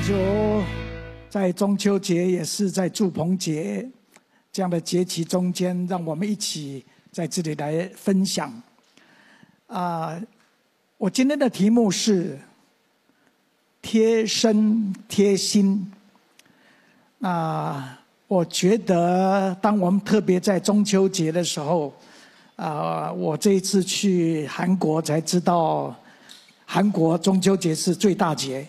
主，在中秋节也是在祝棚节这样的节期中间，让我们一起在这里来分享。我今天的题目是贴身贴心。我觉得当我们特别在中秋节的时候，我这一次去韩国才知道，韩国中秋节是最大节。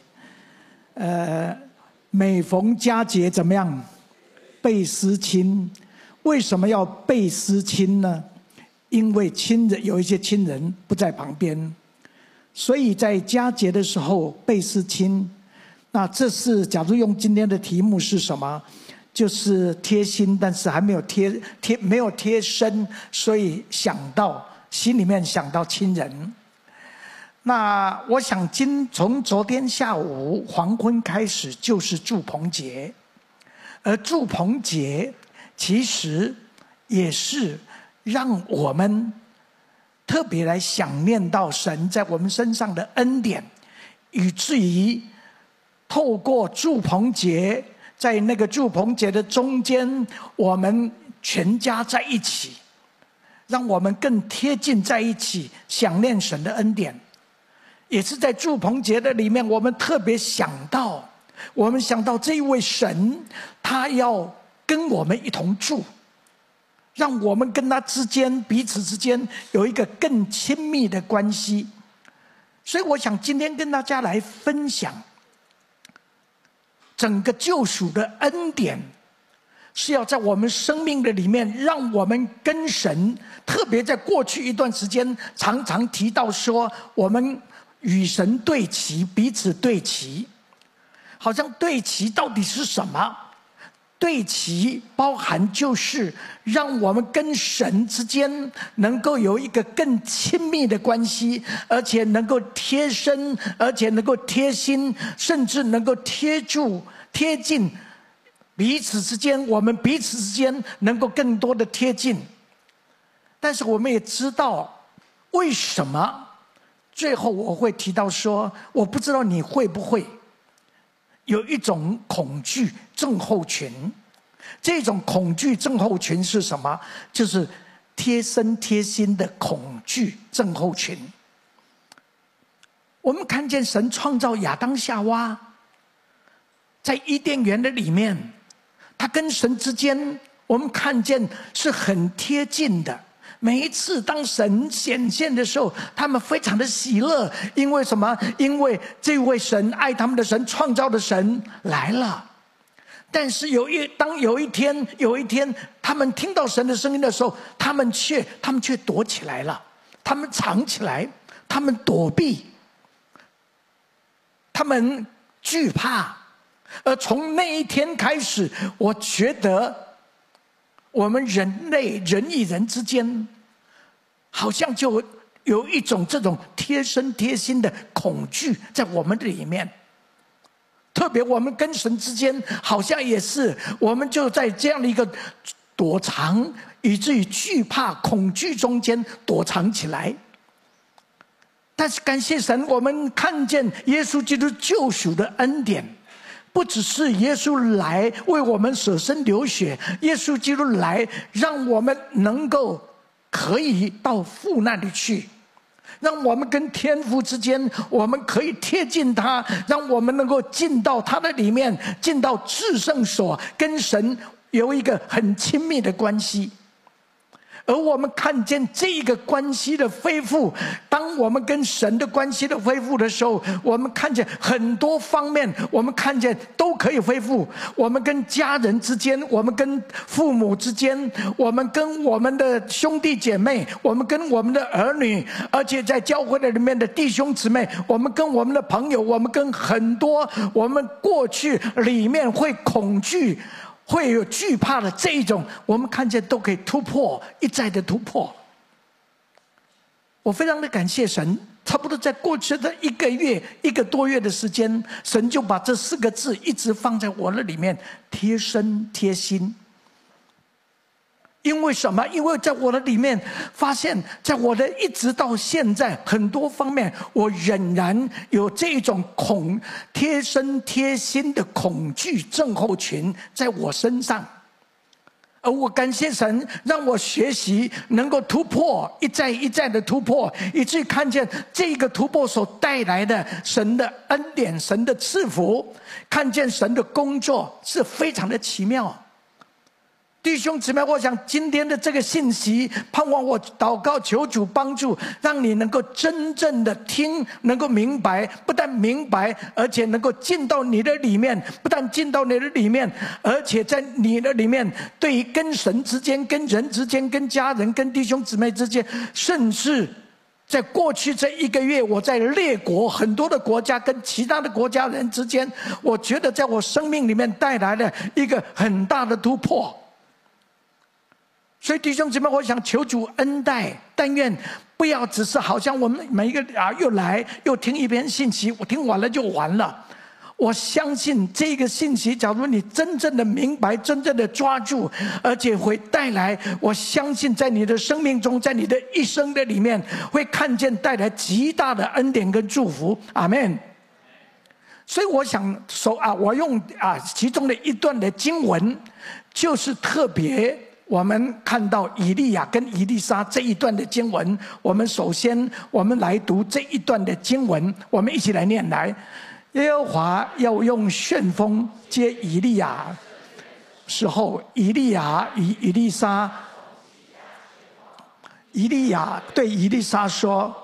每逢佳节怎么样？倍思亲。为什么要倍思亲呢？因为有一些亲人不在旁边，所以在佳节的时候倍思亲。那这是假如用今天的题目是什么？就是贴心，但是还没有没有贴身，所以心里面想到亲人。那我想从昨天下午黄昏开始就是祝棚节，而祝棚节其实也是让我们特别来想念到神在我们身上的恩典，以至于透过祝棚节，在那个祝棚节的中间，我们全家在一起，让我们更贴近在一起，想念神的恩典。也是在祝棚节的里面，我们特别想到这一位神，他要跟我们一同住，让我们跟他彼此之间有一个更亲密的关系。所以我想今天跟大家来分享整个救赎的恩典，是要在我们生命的里面，让我们跟神，特别在过去一段时间常常提到说，我们与神对齐，彼此对齐。好像对齐到底是什么？对齐包含就是让我们跟神之间能够有一个更亲密的关系，而且能够贴身，而且能够贴心，甚至能够贴近彼此之间，我们彼此之间能够更多的贴近。但是我们也知道为什么最后我会提到说，我不知道你会不会有一种恐惧症候群。这种恐惧症候群是什么？就是贴身贴心的恐惧症候群。我们看见神创造亚当夏娃，在伊甸园的里面，他跟神之间我们看见是很贴近的。每一次当神显现的时候，他们非常的喜乐。因为什么？因为这位神，爱他们的神，创造的神来了。但是当有一天他们听到神的声音的时候，他们却躲起来了，他们藏起来，他们躲避，他们惧怕。而从那一天开始，我觉得我们人与人之间，好像就有一种这种贴身贴心的恐惧在我们的里面。特别我们跟神之间，好像也是，我们就在这样的一个躲藏，以至于惧怕、恐惧中间躲藏起来。但是感谢神，我们看见耶稣基督救赎的恩典。不只是耶稣来为我们舍身流血，耶稣基督来让我们能够可以到父那里去，让我们跟天父之间我们可以贴近他，让我们能够进到他的里面，进到至圣所，跟神有一个很亲密的关系。而我们看见这个关系的恢复，当我们跟神的关系的恢复的时候，我们看见很多方面，我们看见都可以恢复。我们跟家人之间，我们跟父母之间，我们跟我们的兄弟姐妹，我们跟我们的儿女，而且在教会的里面的弟兄姊妹，我们跟我们的朋友，我们跟很多我们过去里面会恐惧，会有惧怕的这一种，我们看见都可以突破，一再的突破。我非常的感谢神，差不多在过去的一个多月的时间，神就把这4个字一直放在我的里面，贴身贴心。 因为什么？因为在我的里面发现，在我的一直到现在很多方面，我仍然有这种贴身贴心的恐惧症候群在我身上。而我感谢神，让我学习能够突破，一再一再的突破，以至于看见这个突破所带来的神的恩典、神的赐福，看见神的工作是非常的奇妙。弟兄姊妹，我想今天的这个信息，盼望我祷告求主帮助，让你能够真正的听，能够明白，不但明白，而且能够进到你的里面，不但进到你的里面，而且在你的里面，对于跟神之间、跟人之间、跟家人、跟弟兄姊妹之间，甚至在过去这1个月，我在列国很多的国家跟其他的国家人之间，我觉得在我生命里面带来了一个很大的突破。所以弟兄姊妹，我想求主恩待，但愿不要只是好像我们每一个又来又听一篇信息，我听完了就完了。我相信这个信息，假如你真正的明白，真正的抓住，而且会带来，我相信在你的生命中，在你的一生的里面，会看见带来极大的恩典跟祝福。阿们。所以我想说我用其中的一段的经文，就是特别我们看到以利亚跟以利沙这一段的经文。我们首先我们来读这一段的经文，我们一起来念来。耶和华要用旋风接以利亚时候，以利亚与以利沙，以利亚对以利沙说：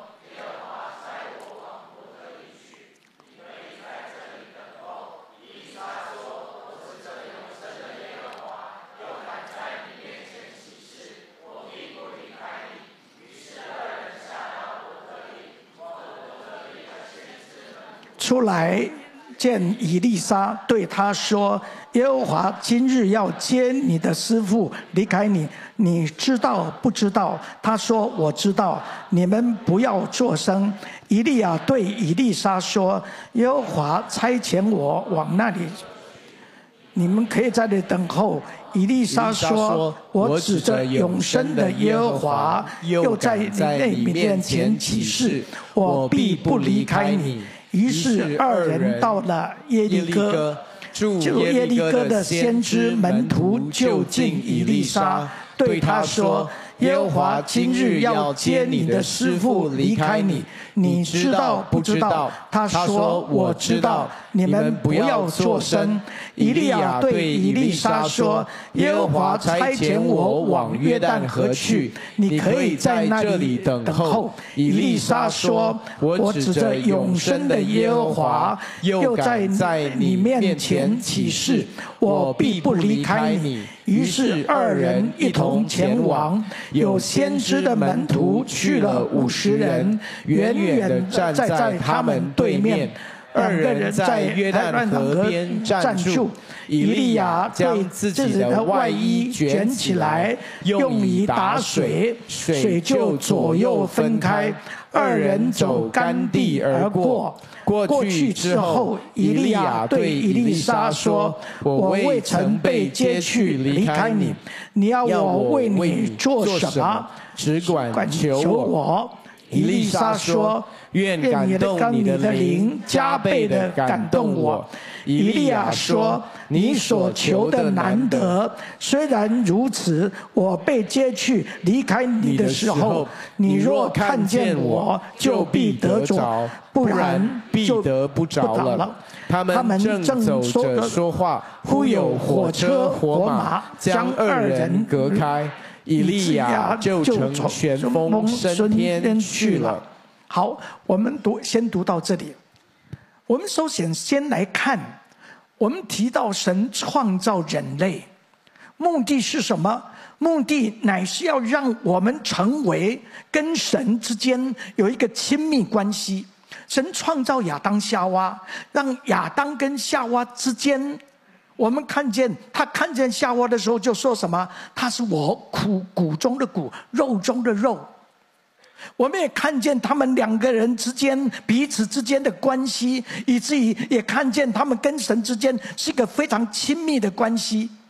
出来见以利沙，对他说：耶和华今日要接你的师傅离开你，你知道不知道？他说：我知道。你们不要作声。以利亚对以利沙说：耶和华差遣我往那里，你们可以在这里等候。以利沙说：我指着永生的耶和华，又在你面前起誓，我必不离开你。于是二人到了耶利哥，就耶利哥的先知门徒就近以利沙，对他说：耶和华今日要接你的师傅离开你，你知道不知道？他说：我知道。你们不要作声。以利亚对以利沙说：耶和华差遣我往约旦河去，你可以在那里等候。以利沙说：我指着永生的耶和华，又在你面前起誓，我必不离开你。于是二人一同前往，有先知的门徒去了50人，远远站在他们对面。2个人在约旦河边站住，以利亚将自己的外衣卷起来，用以打水，水就左右分开。2人走干地而过。过去之后，以利亚对以利沙说：我未曾被接去离开你，你要我为你做什么？只管求我。以利沙说：愿感动你的灵加倍的感动我。以利亚说：你所求的难得，虽然如此，我被接去离开你的时候，你若看见我，就必得着，不然必得不着了。他们正走着说话，忽有火车火马将2人隔开，以利亚就乘旋风升天去了。好，我们先读到这里。我们首先来看，我们提到神创造人类，目的是什么？目的乃是要让我们成为跟神之间有一个亲密关系。神创造亚当夏娃，让亚当跟夏娃之间，我们看见他看见夏娃的时候就说什么？他是我骨中的骨，肉中的肉。我们也看见他们2个人之间彼此之间的关系，以至于也看见他们跟神之间是一个非常亲密的关系。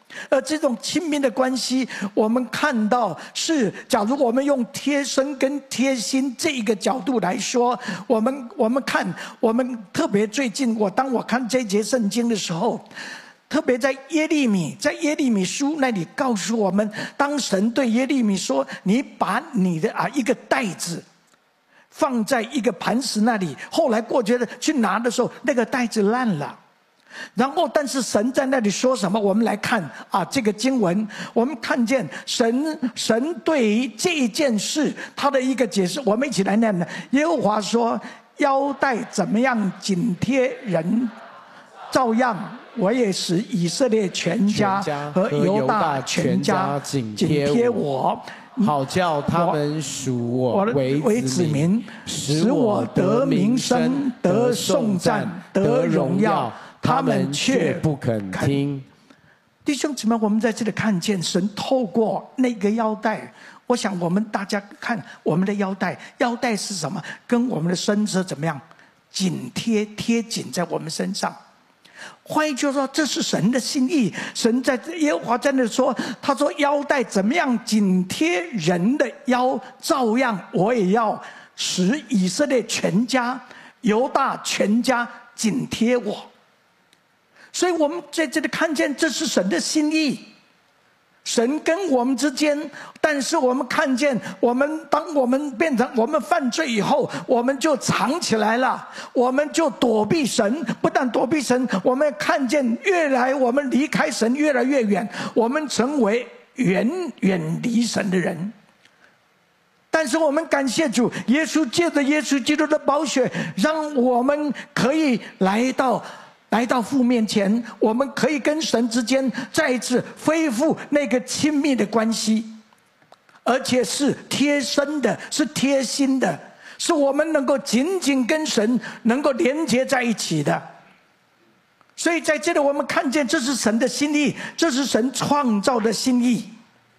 而这种亲密的关系，我们看到是，假如我们用贴身跟贴心这一个角度来说，我们看，我们特别最近，当我看这节圣经的时候，特别在耶利米书那里告诉我们，当神对耶利米说：“你把你的一个袋子放在一个磐石那里。”后来过去的去拿的时候，那个袋子烂了。然后，但是神在那里说什么？我们来看这个经文，我们看见神对于这一件事他的一个解释，我们一起来念呢。耶和华说：“腰带怎么样紧贴人，照样我也使以色列全家和犹大全家紧贴我， 好叫他们属我为子民， 使我得名声，得颂赞，得荣耀。他们却不肯听。” 弟兄姊妹，我们在这里看见神透过那个腰带。我想我们大家看我们的腰带，腰带是什么？跟我们的身子怎么样紧贴紧在我们身上。换一句话说，这是神的心意。神在耶和华在那说，他说腰带怎么样紧贴人的腰，照样我也要使以色列全家、犹大全家紧贴我。所以我们在这里看见，这是神的心意。神跟我们之间，但是我们看见，当我们变成我们犯罪以后，我们就藏起来了，我们就躲避神。不但躲避神，我们看见我们离开神越来越远，我们成为远离神的人。但是我们感谢主，耶稣借着耶稣基督的宝血，让我们可以来到父面前，我们可以跟神之间再一次恢复那个亲密的关系，而且是贴身的，是贴心的，是我们能够紧紧跟神能够连接在一起的。所以在这里我们看见，这是神的心意，这是神创造的心意。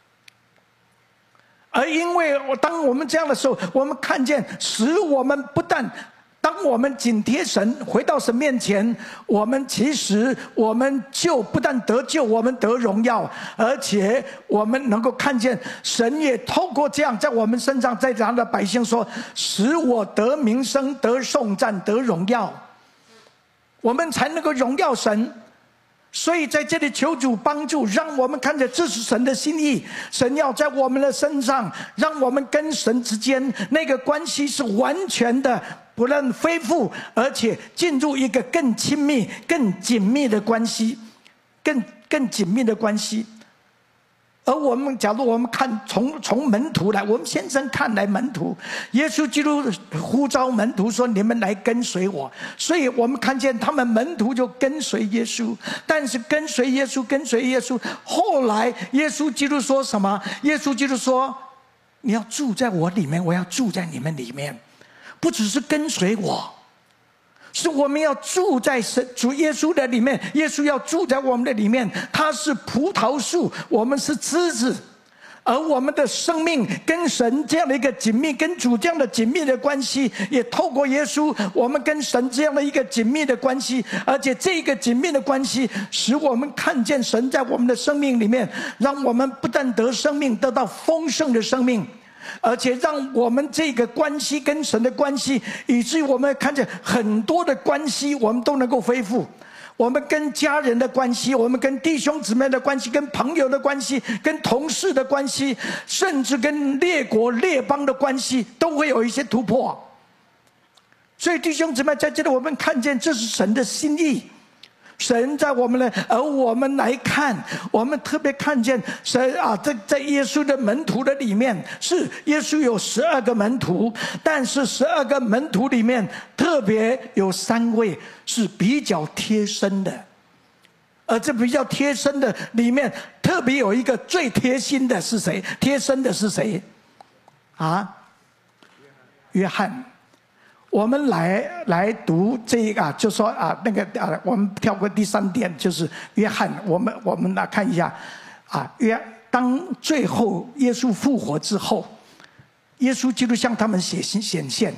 而因为当我们这样的时候，我们看见使我们不但当我们紧贴神，回到神面前，我们就不但得救，我们得荣耀，而且我们能够看见神也透过这样在我们身上，在这样的百姓说，使我得名声，得颂赞，得荣耀，我们才能够荣耀神。所以在这里求主帮助，让我们看见这是神的心意。神要在我们的身上，让我们跟神之间那个关系是完全的，不能恢复，而且进入一个更亲密、更紧密的关系，更紧密的关系。而假如我们看从门徒来，我们先生看来门徒，耶稣基督呼召门徒说：“你们来跟随我。”所以我们看见他们门徒就跟随耶稣，但是跟随耶稣，后来耶稣基督说什么？耶稣基督说：“你要住在我里面，我要住在你们里面。”不只是跟随我，是我们要住在主耶稣的里面，耶稣要住在我们的里面。他是葡萄树，我们是枝子，而我们的生命跟神这样的一个紧密，跟主这样的紧密的关系，也透过耶稣，我们跟神这样的一个紧密的关系。而且这个紧密的关系使我们看见神在我们的生命里面，让我们不但得生命，得到丰盛的生命，而且让我们这个关系跟神的关系，以至于我们看见很多的关系我们都能够恢复。我们跟家人的关系，我们跟弟兄姊妹的关系，跟朋友的关系，跟同事的关系，甚至跟列国列邦的关系，都会有一些突破。所以弟兄姊妹，在这里我们看见这是神的心意。神在我们而我们来看，我们特别看见神在耶稣的门徒的里面，是耶稣有12个门徒，但是12个门徒里面特别有3位是比较贴身的，而这比较贴身的里面，特别有一个最贴心的是谁？贴身的是谁？约翰。我们来读这个就说我们跳过第3点，就是约翰。我们来看一下当最后耶稣复活之后，耶稣基督向他们显现，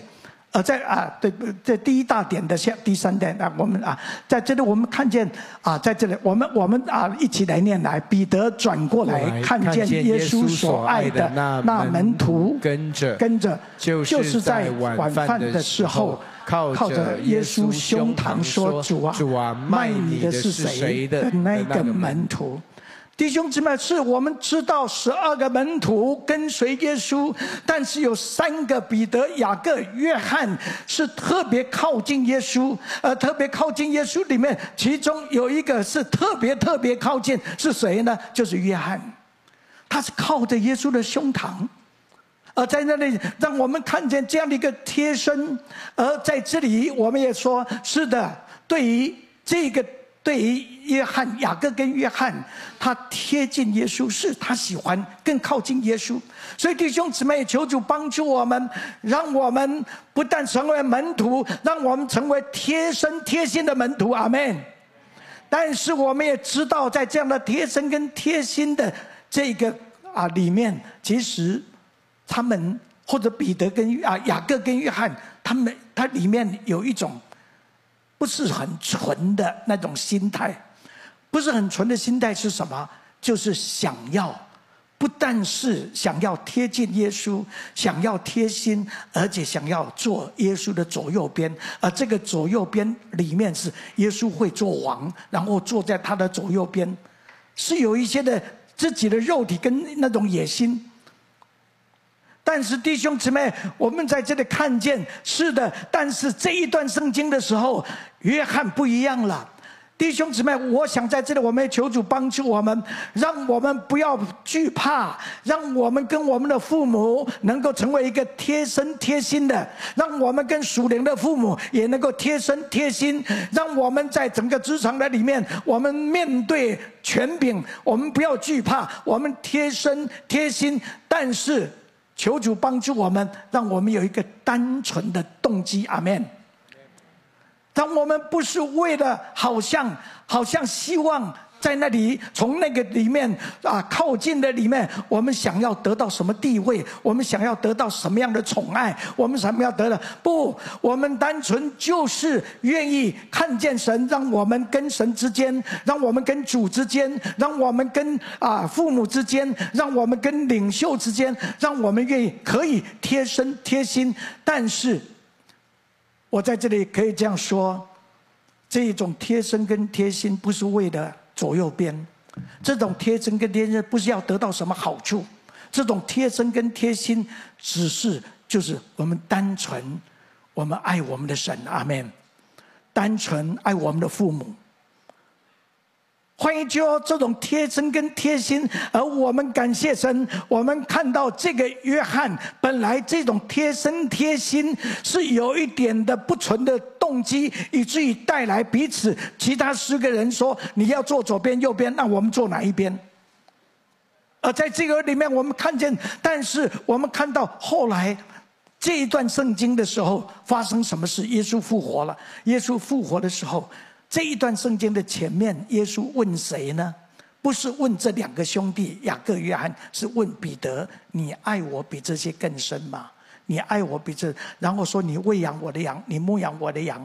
这第一大点的第三点我们在这里我们看见在这里我们一起来念来，彼得转过来看见耶稣所爱的那门徒跟着，就是在晚饭的时候靠着耶稣胸膛说：“主啊，卖你的是谁的那个门徒？”弟兄姊妹，是我们知道12个门徒跟随耶稣，但是有3个彼得、雅各、约翰是特别靠近耶稣，特别靠近耶稣里面，其中有一个是特别靠近，是谁呢？就是约翰，他是靠着耶稣的胸膛，而在那里让我们看见这样的一个贴身。而在这里我们也说，是的，对于约翰、雅各跟约翰，他贴近耶稣，是他喜欢更靠近耶稣。所以弟兄姊妹，求主帮助我们，让我们不但成为门徒，让我们成为贴身贴心的门徒。阿们。但是我们也知道，在这样的贴身跟贴心的这个里面，其实他们或者彼得跟雅各跟约翰，他里面有一种不是很纯的那种心态。不是很纯的心态是什么？就是不但是想要贴近耶稣，想要贴心，而且想要做耶稣的左右边。而这个左右边里面是耶稣会做王，然后坐在他的左右边，是有一些的自己的肉体跟那种野心。但是弟兄姊妹，我们在这里看见，是的，但是这一段圣经的时候，约翰不一样了。弟兄姊妹，我想在这里我们也求主帮助我们，让我们不要惧怕，让我们跟我们的父母能够成为一个贴身贴心的，让我们跟属灵的父母也能够贴身贴心，让我们在整个职场的里面，我们面对权柄，我们不要惧怕，我们贴身贴心，但是求主帮助我们，让我们有一个单纯的动机。阿们。当我们不是为了好像希望在那里从那个里面靠近的里面，我们想要得到什么地位，我们想要得到什么样的宠爱，我们想要得到不，我们单纯就是愿意看见神，让我们跟神之间，让我们跟主之间，让我们跟父母之间，让我们跟领袖之间，让我们愿意可以贴身贴心。但是我在这里可以这样说，这一种贴身跟贴心不是为了左右边，这种贴身跟贴心不是要得到什么好处，这种贴身跟贴心就是我们单纯，我们爱我们的神。阿们。单纯爱我们的父母。换一句这种贴身跟贴心，而我们感谢神，我们看到这个约翰本来这种贴身贴心是有一点的不纯的动机，以至于带来彼此其他10个人说，你要坐左边右边，那我们坐哪一边？而在这个里面我们看见，但是我们看到后来这一段圣经的时候发生什么事？耶稣复活了。耶稣复活的时候，这一段圣经的前面，耶稣问谁呢？不是问这2个兄弟雅各约翰，是问彼得：你爱我比这些更深吗？你爱我比这，然后说你喂养我的羊，你牧养我的羊。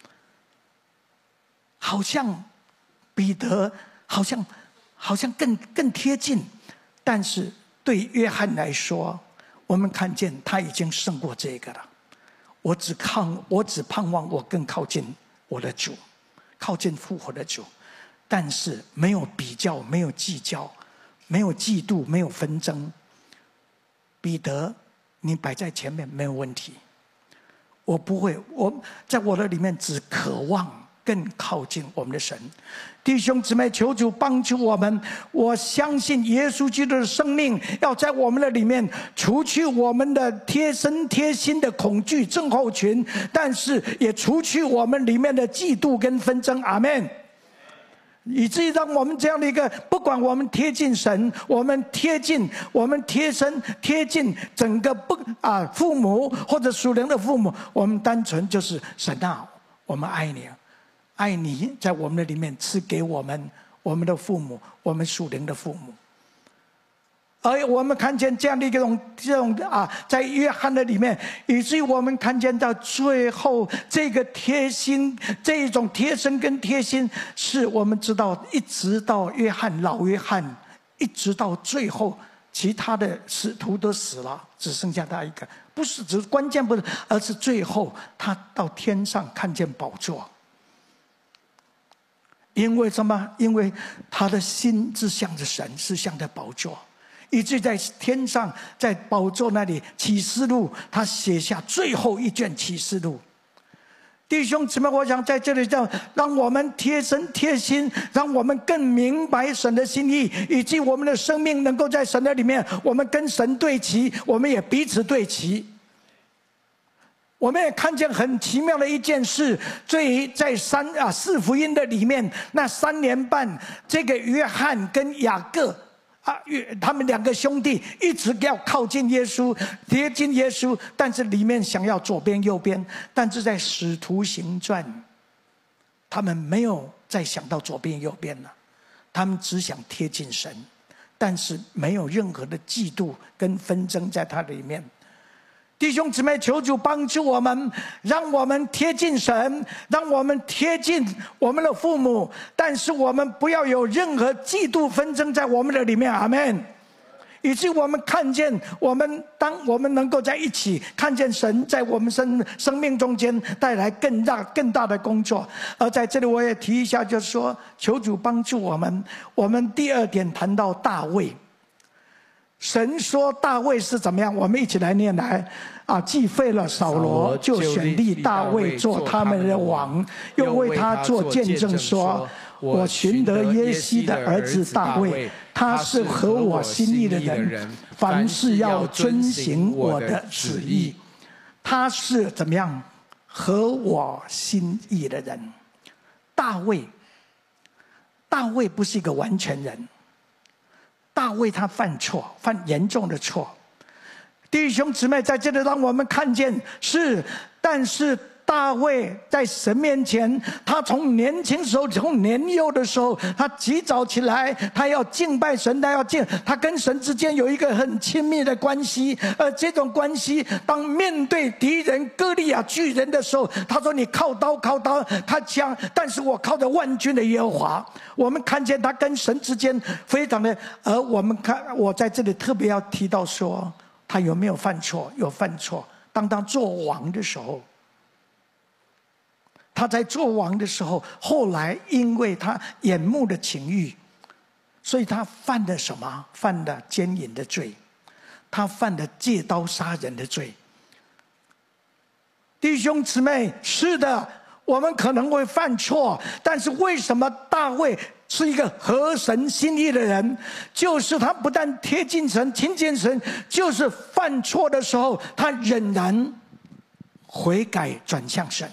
好像彼得好像更贴近，但是对约翰来说，我们看见他已经胜过这个了。我只盼望我更靠近我的主，靠近复活的主，但是没有比较，没有计较，没有嫉妒，没有纷争。彼得，你摆在前面没有问题，我不会，我在我的里面只渴望更靠近我们的神。弟兄姊妹，求主帮助我们。我相信耶稣基督的生命要在我们的里面除去我们的贴身贴心的恐惧症候群，但是也除去我们里面的嫉妒跟纷争。阿们。以至于让我们这样的一个，不管我们贴近神，我们贴身贴近整个父母或者属灵的父母，我们单纯就是神啊，我们爱你，爱你在我们的里面赐给我们的父母，我们属灵的父母。 而我们看见这样的一种在约翰的里面，以至于我们看见到最后这个贴心，这一种贴身跟贴心，是我们知道一直到老约翰，一直到最后，其他的使徒都死了，只剩下他一个。不是，只是关键不是，而是最后他到天上看见宝座。因为什么？因为他的心是向着神，是向着宝座。以致在天上，在宝座那里，启示录他写下最后一卷启示录。弟兄姊妹，我想在这里让我们贴身贴心，让我们更明白神的心意，以及我们的生命能够在神的里面，我们跟神对齐，我们也彼此对齐。我们也看见很奇妙的一件事，在四福音的里面，那3年半，这个约翰跟雅各他们2个兄弟一直要靠近耶稣，贴近耶稣，但是里面想要左边右边，但是在使徒行传，他们没有再想到左边右边了，他们只想贴近神，但是没有任何的嫉妒跟纷争在他里面。弟兄姊妹，求主帮助我们，让我们贴近神，让我们贴近我们的父母，但是我们不要有任何嫉妒纷争在我们的里面。阿们。以致我们看见，当我们能够在一起看见神在我们生命中间带来更大的工作。而在这里我也提一下，就是说求主帮助我们。我们第2点谈到大卫，神说大卫是怎么样？我们一起来念来既废了扫罗，就选立大卫做他们的王，又为他做见证说：我寻得耶西的儿子大卫，他是合我心意的人，凡事要遵行我的旨意。他是怎么样？合我心意的人。大卫不是一个完全人，大卫他犯错，犯严重的错。弟兄姊妹，在这里让我们看见但是大卫在神面前，他从年轻时候，从年幼的时候，他极早起来，他要敬拜神，他跟神之间有一个很亲密的关系。而这种关系，当面对敌人歌利亚巨人的时候，他说：“你靠刀，他枪，但是我靠着万军的耶和华。”我们看见他跟神之间非常的，而我在这里特别要提到说，他有没有犯错？有犯错。当他做王的时候。他在做王的时候，后来因为他眼目的情欲，所以他犯了什么？犯了奸淫的罪，他犯了借刀杀人的罪。弟兄姊妹，是的，我们可能会犯错，但是为什么大卫是一个合神心意的人？就是他不但贴近神、亲近神，就是犯错的时候，他仍然悔改转向神。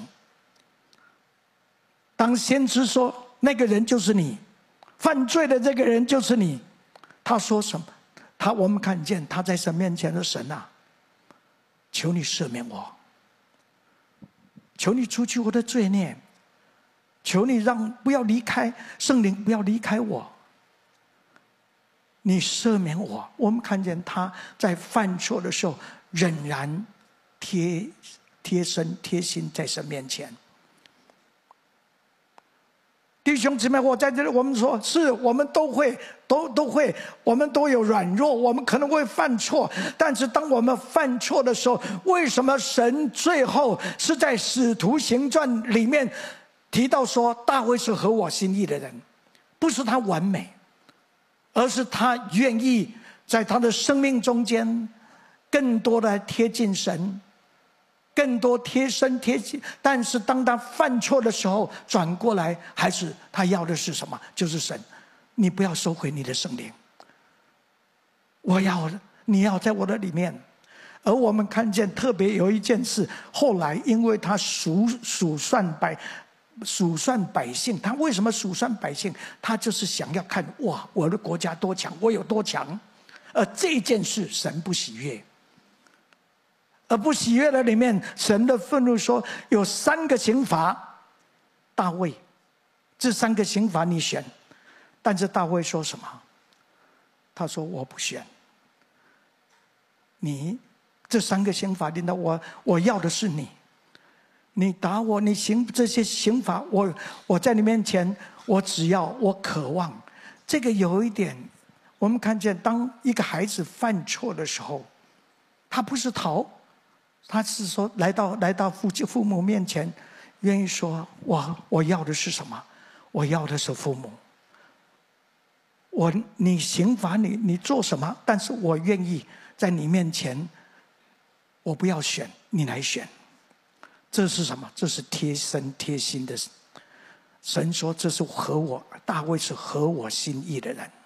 当先知说那个人就是你，犯罪的这个人就是你，他说什么？我们看见他在神面前的神啊，求你赦免我，求你除去我的罪孽，求你不要离开圣灵，不要离开我，你赦免我。我们看见他在犯错的时候，仍然贴身贴心在神面前。弟兄姊妹，我在这里，我们说是我们都会，我们都有软弱，我们可能会犯错。但是当我们犯错的时候，为什么神最后是在使徒行传里面提到说大卫是合我心意的人？不是他完美，而是他愿意在他的生命中间更多的贴近神，更多贴身贴近。但是当他犯错的时候，转过来还是他要的是什么？就是神，你不要收回你的圣灵，你要在我的里面。而我们看见特别有一件事，后来因为他数算百姓，他为什么数算百姓？他就是想要看，哇，我的国家多强，我有多强。而这件事神不喜悦，而不喜悦的里面，神的愤怒说有3个刑罚，大卫，这3个刑罚你选。但是大卫说什么？他说我不选， 你这3个刑罚领导我要的是你。你打我，你行这些刑罚，我在你面前，我渴望。这个有一点，我们看见，当一个孩子犯错的时候，他不是逃，他是说来到父母面前，愿意说我要的是什么？我要的是父母。你刑罚你做什么？但是我愿意在你面前，我不要选，你来选。这是什么？这是贴身贴心的。神说这是大卫是合我心意的人。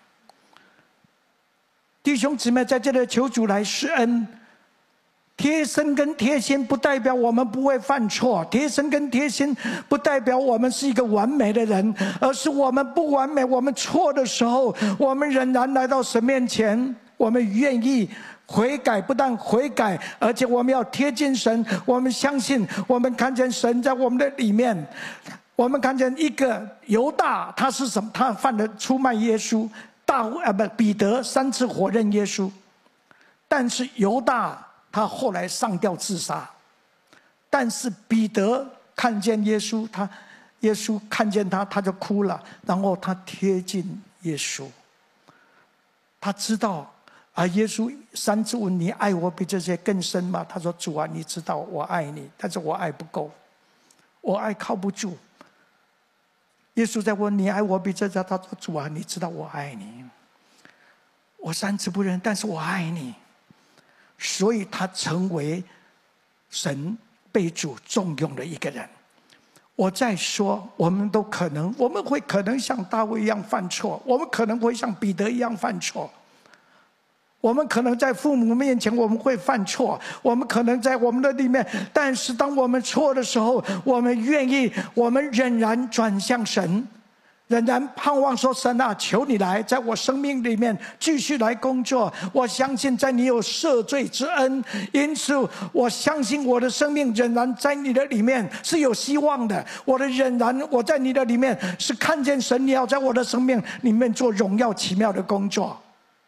弟兄姊妹，在这里求主来施恩。贴身跟贴心不代表我们不会犯错，贴身跟贴心不代表我们是一个完美的人，而是我们不完美，我们错的时候，我们仍然来到神面前，我们愿意悔改，不但悔改，而且我们要贴近神。我们相信，我们看见神在我们的里面。我们看见一个犹大，他是什么？他犯了出卖耶稣。彼得3次火刃耶稣，但是犹大他后来上吊自杀。但是彼得看见耶稣，耶稣看见他就哭了，然后他贴近耶稣，他知道。耶稣3次问你爱我比这些更深吗？他说主啊，你知道我爱你，但是我爱不够，我爱靠不住。耶稣在问你爱我比这些，他说主啊，你知道我爱你，我3次不认，但是我爱你。所以他成为神被主重用的一个人。我再说，我们会可能像大卫一样犯错，我们可能会像彼得一样犯错。我们可能在父母面前我们会犯错，我们可能在我们的里面，但是当我们错的时候，我们愿意，我们仍然转向神，仍然盼望说神啊，求你来在我生命里面继续来工作。我相信在你有赦罪之恩，因此我相信我的生命仍然在你的里面是有希望的。我在你的里面是看见神你要在我的生命里面做荣耀奇妙的工作。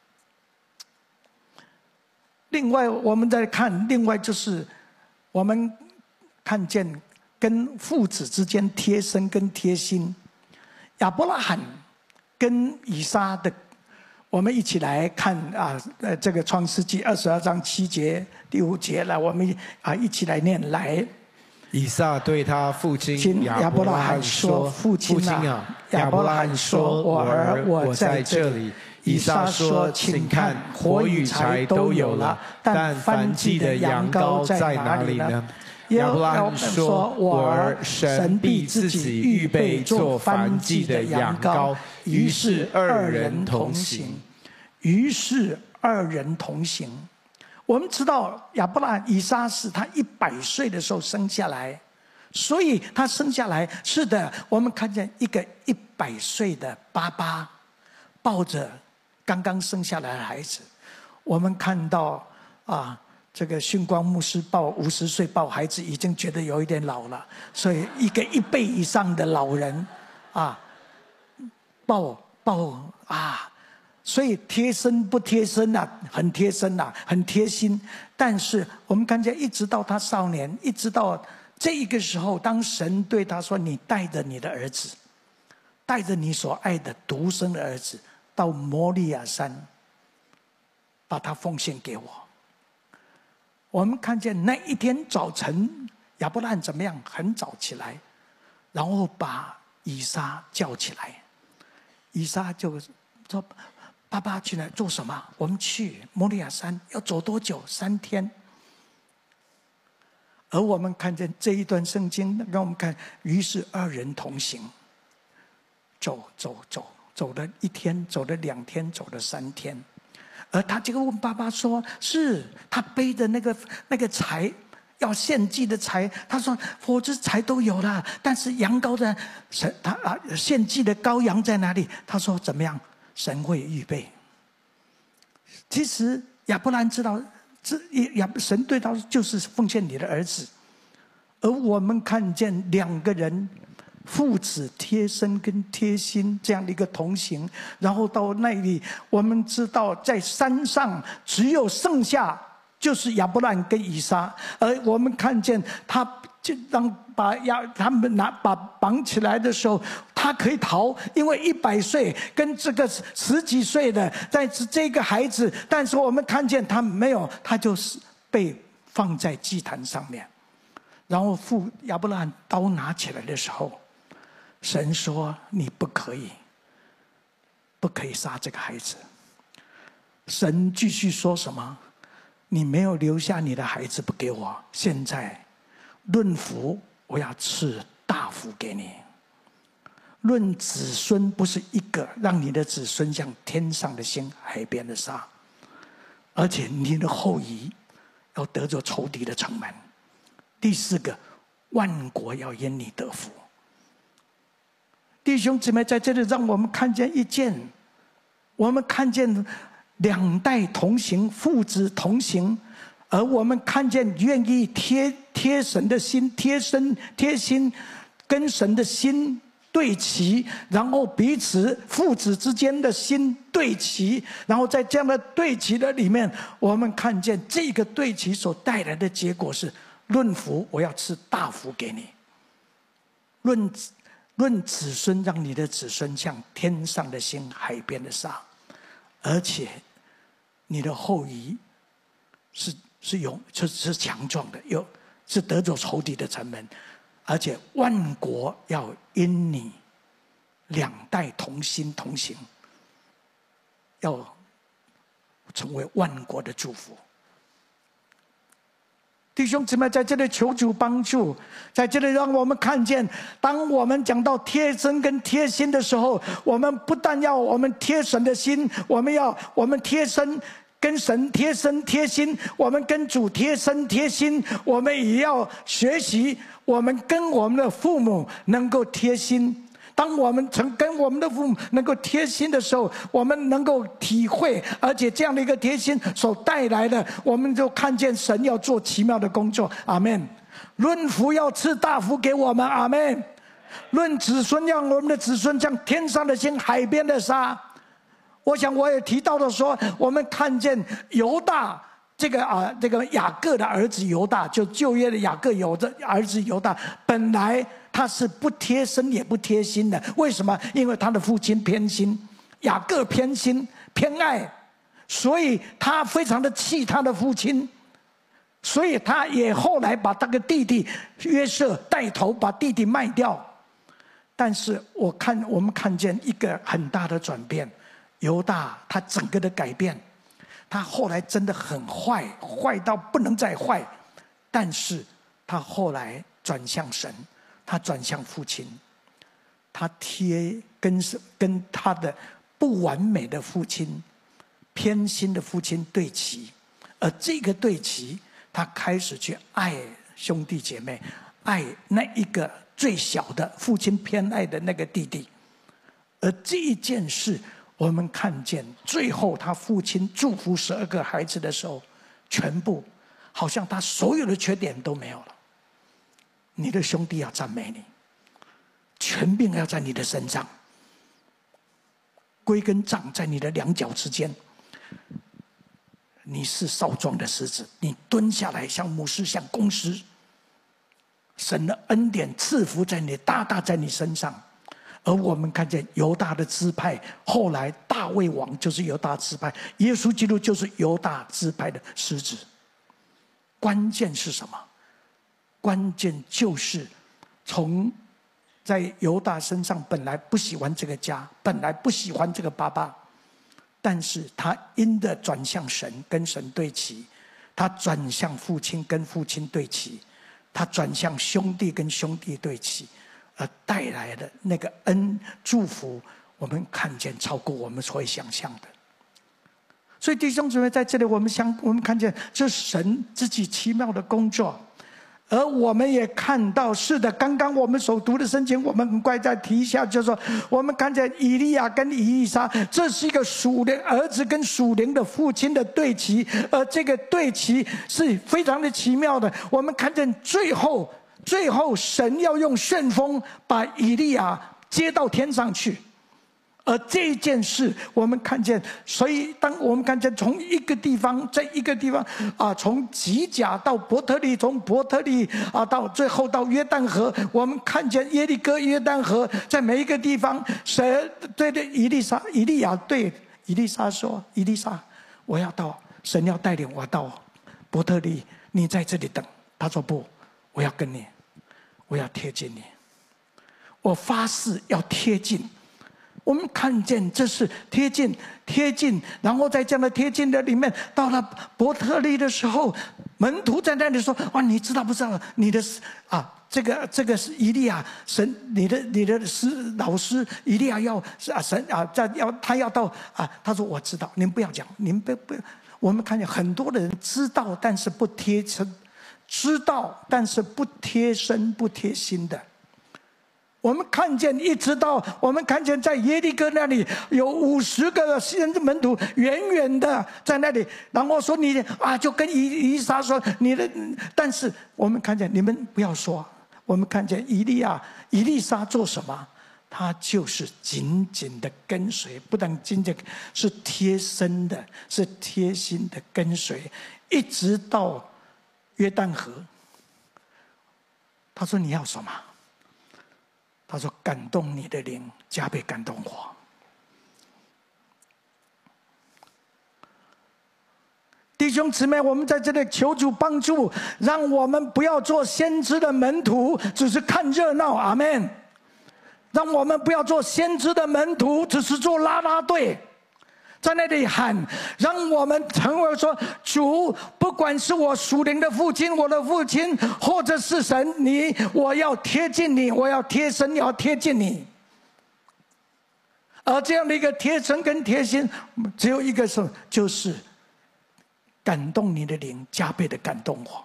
另外我们再看，就是我们看见跟父子之间贴身跟贴心。亚伯拉罕跟以撒的，我们一起来看这个创世纪22章7节第5节，来我们一起来念来。 以撒对他父亲亚伯拉罕说：“父亲啊！”亚伯拉罕说：“我儿，我在这里。”以撒说：“请看，火与柴都有了，但燔祭的羊羔在哪里呢？”亚伯拉罕说：“我儿，神必自己预备做燔祭的羊羔。”于是2人同行。 我们知道亚伯拉罕以撒是他100岁的时候生下来，所以他生下来，是的，我们看见一个100岁的爸爸抱着刚刚生下来的孩子。我们看到这个训光牧师50岁抱孩子已经觉得有一点老了，所以一个1倍以上的老人抱所以贴身不贴身很贴身很贴心。但是我们看见一直到他少年，一直到这一个时候，当神对他说：“你带着你的儿子，带着你所爱的独生的儿子到摩利亚山，把他奉献给我。”我们看见那一天早晨，亚伯拉罕怎么样？很早起来，然后把以撒叫起来。以撒就说：“爸爸去哪做什么？我们去摩利亚山，要走多久？3天。”而我们看见这一段圣经，让我们看，于是2人同行，走了1天，走了2天，走了3天。而他就问爸爸说：“是他背的那个柴，要献祭的柴。”他说：“火之柴都有了，但是羊羔的献祭的羔羊在哪里？”他说：“怎么样？神会预备。”其实亚伯兰知道，神对他就是奉献你的儿子。而我们看见2个人父子贴身跟贴心这样的一个同行，然后到那里，我们知道在山上只有剩下就是亚伯兰跟以撒，而我们看见他就把他们把绑起来的时候，他可以逃，因为100岁跟这个10几岁的在这个孩子，但是我们看见他没有，他就是被放在祭坛上面。然后亚伯兰刀拿起来的时候，神说：“你不可以杀这个孩子。”神继续说什么？你没有留下你的孩子不给我，现在论福，我要赐大福给你；论子孙，不是一个，让你的子孙像天上的星、海边的沙，而且你的后裔要得着仇敌的城门。第4个，万国要因你得福。弟兄姊妹，在这里让我们看见我们看见2代同行，父子同行，而我们看见愿意贴神的心，贴心跟神的心对齐，然后彼此父子之间的心对齐，然后在这样的对齐的里面，我们看见这个对齐所带来的结果是：论福，我要赐大福给你；论子孙，让你的子孙像天上的星、海边的沙，而且你的后裔是强壮的，是得着仇敌的城门，而且万国要因你2代同心同行，要成为万国的祝福。弟兄姊妹，在这里求主帮助，在这里让我们看见，当我们讲到贴身跟贴心的时候，我们不但要我们贴神的心，我们贴身跟神贴身贴心，我们跟主贴身贴心，我们也要学习我们跟我们的父母能够贴心。当我们跟我们的父母能够贴心的时候，我们能够体会，而且这样的一个贴心所带来的，我们就看见神要做奇妙的工作。阿们。论福要赐大福给我们。阿们。论子孙，让我们的子孙像天上的星、海边的沙。我想我也提到了说，我们看见犹大这个雅各的儿子犹大，就旧约的雅各儿子犹大，本来他是不贴身也不贴心的。为什么？因为他的父亲偏心，雅各偏心偏爱，所以他非常的气他的父亲，所以他也后来把他的弟弟约瑟带头把弟弟卖掉。但是我们看见一个很大的转变，犹大他整个的改变，他后来真的很坏，坏到不能再坏，但是他后来转向神，他转向父亲，他跟他的不完美的父亲、偏心的父亲对齐，而这个对齐，他开始去爱兄弟姐妹，爱那一个最小的父亲偏爱的那个弟弟。而这一件事，我们看见最后他父亲祝福12个孩子的时候，全部好像他所有的缺点都没有了。你的兄弟要赞美你，权柄要在你的身上，归根杖在你的2脚之间。你是少壮的狮子，你蹲下来像母狮，像公狮。神的恩典赐福在你，大大在你身上。而我们看见犹大的支派，后来大卫王就是犹大支派，耶稣基督就是犹大支派的狮子。关键是什么？关键就是在犹大身上本来不喜欢这个家，本来不喜欢这个爸爸，但是他因着转向神，跟神对齐，他转向父亲，跟父亲对齐，他转向兄弟，跟兄弟对齐，而带来的那个祝福，我们看见超过我们所会想象的。所以弟兄姊妹，在这里我们看见这是神自己奇妙的工作。而我们也看到，是的，刚刚我们所读的圣经，我们很快再提一下，就是说，我们看见以利亚跟以利沙，这是一个属灵儿子跟属灵的父亲的对齐，而这个对齐是非常的奇妙的。我们看见最后神要用旋风把以利亚接到天上去， 而这一件事，我们看见，所以当我们看见从一个地方，在一个地方从吉甲到伯特利，从伯特利到最后到约旦河，我们看见耶利哥、约旦河，在每一个地方，神对以利亚对以利沙说：“以利沙，我要到，神要带领我到伯特利，你在这里等。”他说：“不，我要跟你，我要贴近你，我发誓要贴近。”我们看见这是贴近，然后在这样的贴近的里面，到了伯特利的时候，门徒在那里说：“哇，你知道不知道？你的这个是以利亚神，你的老师以利亚要神他要到他说我知道，您不要讲，您不要。我们看见很多的人知道，但是不贴身，知道但是不贴身、不贴心的。我们看见，一直到我们看见在耶利哥那里有50个先知门徒远远的在那里，然后说你就跟以利沙说你的，但是我们看见你们不要说，我们看见以利沙做什么？他就是紧紧的跟随，不但紧紧是贴身的，是贴心的跟随，一直到约旦河。他说你要什么？他说：“感动你的灵，加倍感动我。”弟兄姊妹，我们在这里求主帮助，让我们不要做先知的门徒，只是看热闹。阿们。让我们不要做先知的门徒，只是做啦啦队，在那里喊。让我们成为说：“主，不管是我属灵的父亲，我的父亲，或者是神，我要贴近你，我要贴身，要贴近你。”而这样的一个贴身跟贴心，只有一个是，就是感动你的灵，加倍的感动我。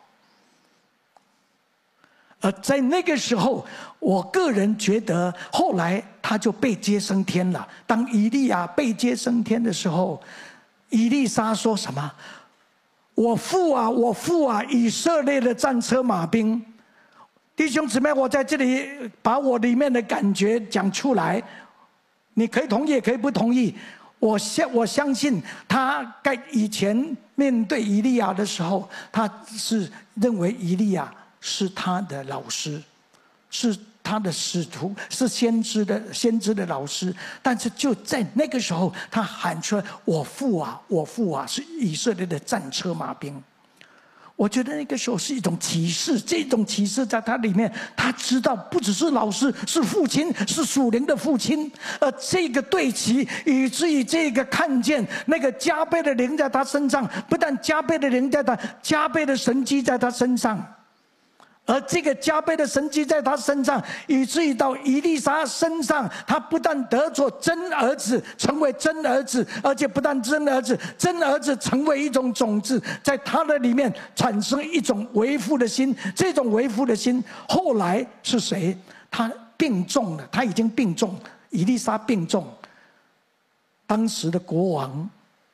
而在那个时候，我个人觉得，后来他就被接升天了。当以利亚被接升天的时候，以利沙说什么？我父啊，以色列的战车马兵。弟兄姊妹，我在这里把我里面的感觉讲出来，你可以同意，也可以不同意。我相信他在以前面对以利亚的时候，他是认为以利亚是他的老师，是他的使徒，是先知的老师。但是就在那个时候，他喊出来：“我父啊，是以色列的战车马兵。”我觉得那个时候是一种启示，这种启示在他里面，他知道不只是老师，是父亲，是属灵的父亲。这个对齐，以至于这个看见那个加倍的灵在他身上，不但加倍的灵在他，加倍的神迹在他身上。而这个加倍的神迹在他身上，以至于到以利沙身上，他不但得着真儿子，成为真儿子，而且不但真儿子成为一种种子，在他的里面产生一种为父的心。这种为父的心，后来是谁？他病重了，他已经病重，以利沙病重。当时的国王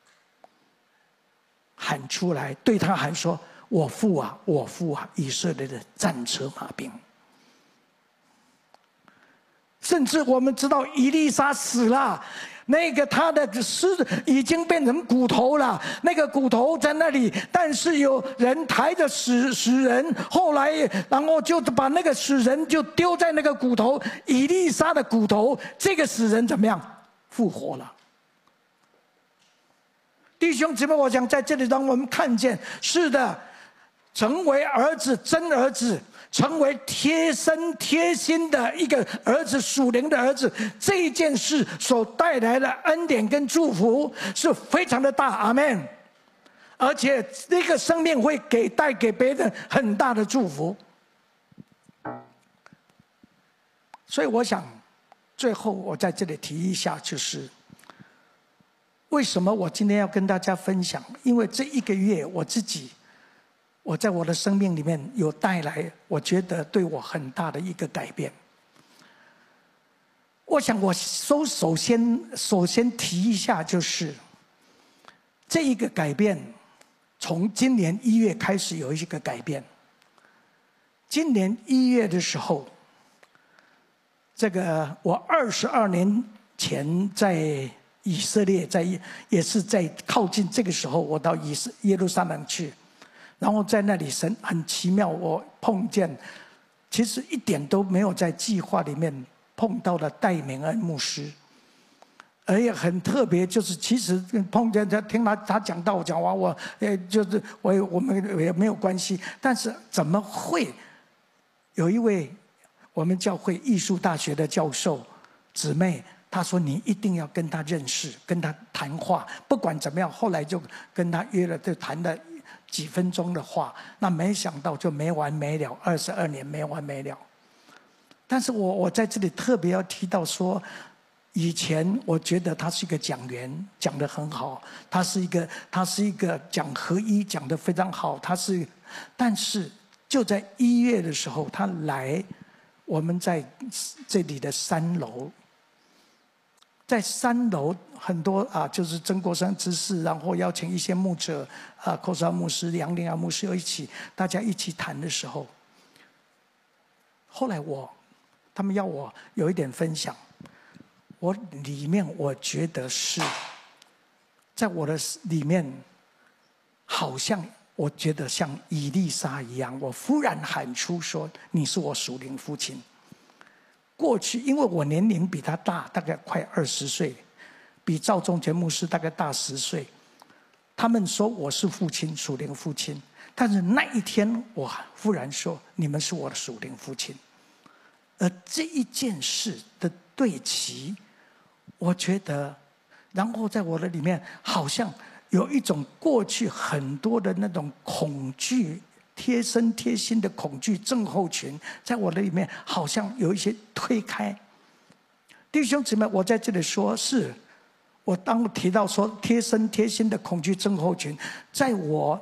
喊出来，对他喊说：“我父啊，以色列的战车马兵。”甚至我们知道以利沙死了，那个他的尸已经变成骨头了，那个骨头在那里，但是有人抬着死人，后来然后就把那个死人就丢在那个骨头，以利沙的骨头，这个死人怎么样？复活了。弟兄姊妹，我想在这里让我们看见，是的，成为儿子，真儿子，成为贴身贴心的一个儿子，属灵的儿子，这件事所带来的恩典跟祝福是非常的大。阿们。而且这个生命会带给别人很大的祝福。所以我想最后我在这里提一下，就是为什么我今天要跟大家分享？因为这一个月我在我的生命里面有带来，我觉得对我很大的一个改变。我想我首先提一下，就是这一个改变，从今年1月开始有一个改变。今年1月的时候，这个我22年前在以色列，也是在靠近这个时候，我到耶路撒冷去，然后在那里神很奇妙，我碰见，其实一点都没有在计划里面碰到了戴明恩牧师。而且很特别，就是其实碰见他，听他讲道讲完，就是我们也没有关系。但是怎么会有一位我们教会艺术大学的教授姊妹，她说你一定要跟他认识，跟他谈话，不管怎么样，后来就跟他约了，就谈了几分钟的话。那没想到就没完没了，22年没完没了。但是我在这里特别要提到说。以前我觉得他是一个讲员，讲得很好。他是一个讲合一，讲得非常好。但是就在1月的时候，他来我们在这里的3楼，在3楼很多就是曾国藩执事，然后邀请一些牧者寇绍牧师、杨灵阳牧师大家一起谈的时候，后来他们要我有一点分享。我里面我觉得是，在我的里面，好像我觉得像以利沙一样，我忽然喊出说：“你是我属灵父亲。”过去因为我年龄比他大，大概快20岁，比赵仲全牧师大概大10岁。他们说我是父亲，属灵父亲。但是那一天，我忽然说：“你们是我的属灵父亲。”而这一件事的对齐。我觉得，然后在我的里面，好像有一种过去很多的那种恐惧、贴身贴心的恐惧症候群，在我的里面好像有一些推开。弟兄姊妹，我在这里说，当我提到说贴身贴心的恐惧症候群，在我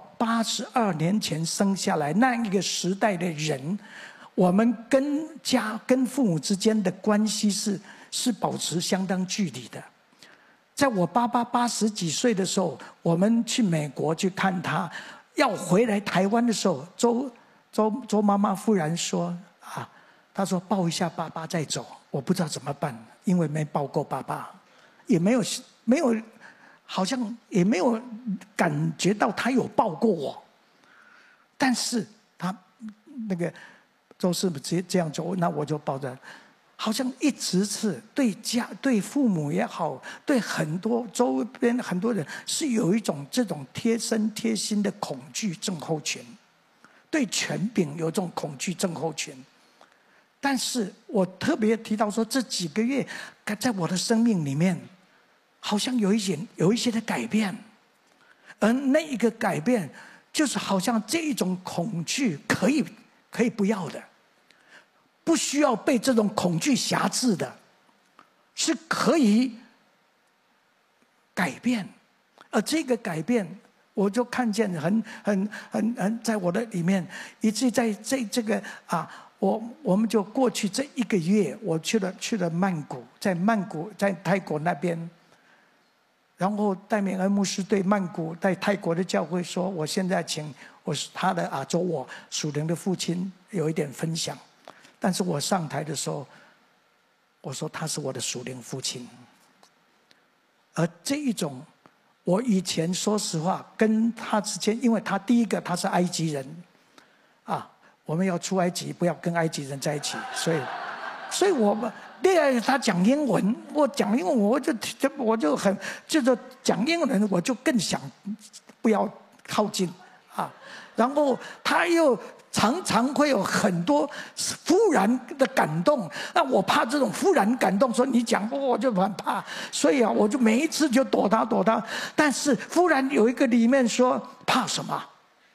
82年前生下来那一个时代的人，我们跟父母之间的关系是保持相当距离的。在我爸爸80几岁的时候，我们去美国去看他，要回来台湾的时候，周妈妈忽然说她说抱一下爸爸再走。我不知道怎么办，因为没抱过爸爸，也没有，好像也没有感觉到他有抱过我。但是他那个周师傅直接这样做，那我就抱着。好像一直是对父母也好，对很多周边很多人是有一种这种贴身贴心的恐惧症候群，对权柄有这种恐惧症候群。但是我特别提到说，这几个月在我的生命里面，好像有一些的改变，而那一个改变，就是好像这一种恐惧可以不要的。不需要被这种恐惧辖制的，是可以改变。而这个改变，我就看见很在我的里面，以至在这个我们就过去这1个月，我去了曼谷，在泰国那边，然后戴明恩牧师对曼谷在泰国的教会说：“我现在请他的我属灵的父亲有一点分享。”但是我上台的时候，我说他是我的属灵父亲。而这一种，我以前说实话跟他之间，因为第一个他是埃及人，我们要出埃及，不要跟埃及人在一起，所以我们第二他讲英文，我讲英文我就就是讲英文，我就更想不要靠近然后他又。常常会有很多忽然的感动，那我怕这种忽然感动，说你讲我就很怕，所以我就每一次就躲他。但是忽然有一个里面说怕什么，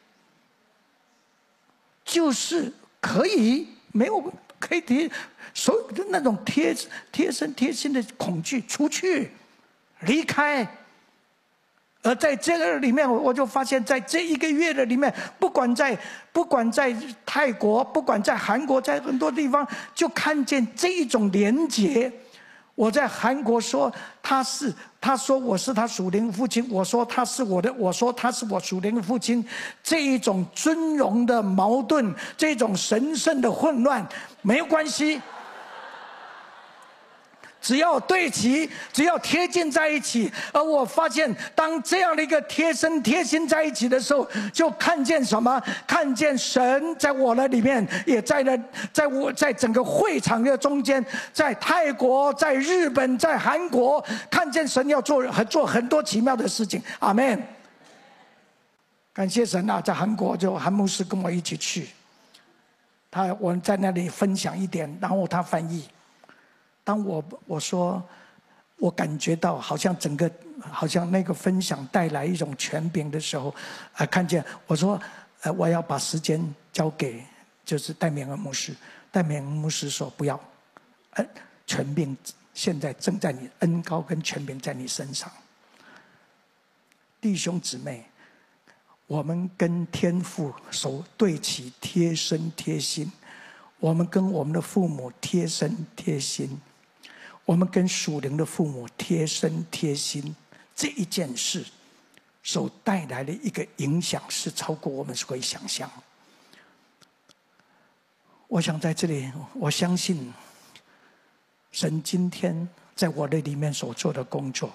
就是可以提所有的那种贴身贴心的恐惧出去，离开。而在这个里面，我就发现，在这1个月的里面，不管在泰国，不管在韩国，在很多地方，就看见这一种连结。我在韩国说他说我是他属灵父亲，我说他是我属灵的父亲。这一种尊荣的矛盾，这种神圣的混乱，没有关系。 只要对齐，只要贴近在一起。而我发现，当这样的一个贴身贴心在一起的时候，就看见什么？看见神在我的里面，也在整个会场的中间，在泰国、在日本、在韩国，看见神要做很多奇妙的事情。阿们。感谢神啊，在韩国就韩牧师跟我一起去，我在那里分享一点，然后他翻译。当我说我感觉到好像那个分享带来一种权柄的时候，看见我说我要把时间交给就是戴冕恩牧师。戴冕恩牧师说不要，权柄现在正在你，恩膏跟权柄在你身上。弟兄姊妹，我们跟天父手对齐，贴身贴心；我们跟我们的父母贴身贴心；我们跟属灵的父母贴身贴心。这一件事所带来的一个影响是超过我们所以想象。我想在这里，我相信神今天在我的里面所做的工作。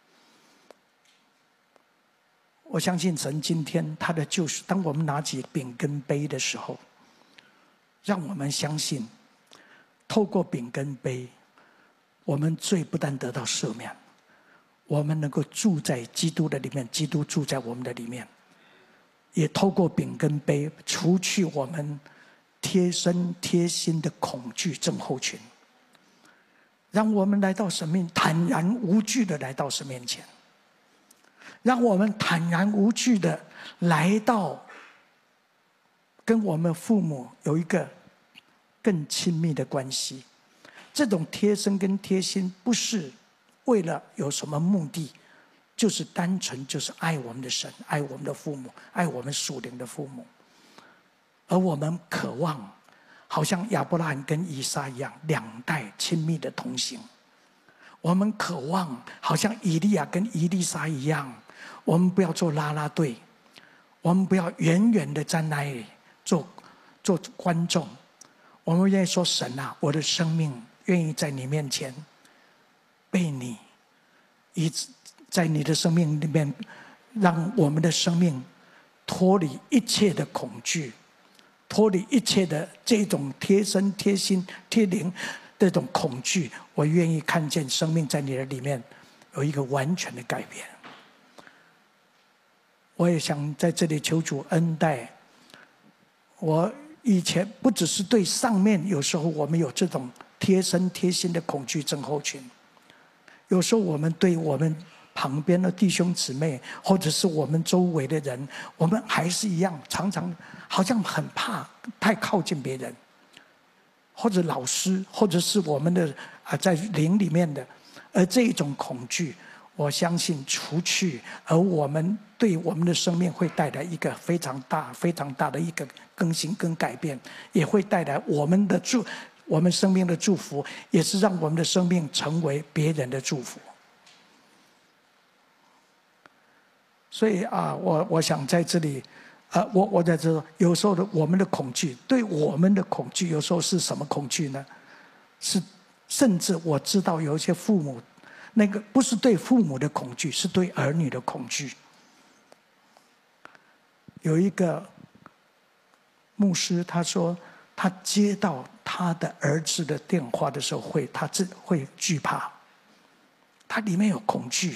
我相信神今天他的救赎，当我们拿起饼跟杯的时候，让我们相信透过饼跟杯，我们罪不但得到赦免，我们能够住在基督的里面，基督住在我们的里面，也透过饼跟杯除去我们贴身贴心的恐惧症候群，让我们来到神面坦然无惧的来到神面前，让我们坦然无惧的来到跟我们父母有一个更亲密的关系。这种贴身跟贴心不是为了有什么目的，就是单纯就是爱我们的神，爱我们的父母，爱我们属灵的父母。而我们渴望好像亚伯拉罕跟以撒一样，两代亲密的同行。我们渴望好像以利亚跟以利沙一样，我们不要做啦啦队，我们不要远远的在那里做观众，我们愿意说神啊，我的生命愿意在你面前被你在你的生命里面，让我们的生命脱离一切的恐惧，脱离一切的这种贴身贴心贴灵这种恐惧。我愿意看见生命在你的里面有一个完全的改变。我也想在这里求主恩待我。以前不只是对上面，有时候我们有这种贴身贴心的恐惧症候群，有时候我们对我们旁边的弟兄姊妹，或者是我们周围的人，我们还是一样，常常好像很怕太靠近别人，或者老师，或者是我们的在灵里面的，而这一种恐惧，我相信除去，而我们对我们的生命会带来一个非常大的一个更新跟改变，也会带来我们生命的祝福，也是让我们的生命成为别人的祝福。所以我想在这里，我在这有时候我们的恐惧，对我们的恐惧，有时候是什么恐惧呢？是甚至我知道有一些父母，那个不是对父母的恐惧，是对儿女的恐惧。有一个牧师他说，他接到他的儿子的电话的时候，他会惧怕，他里面有恐惧。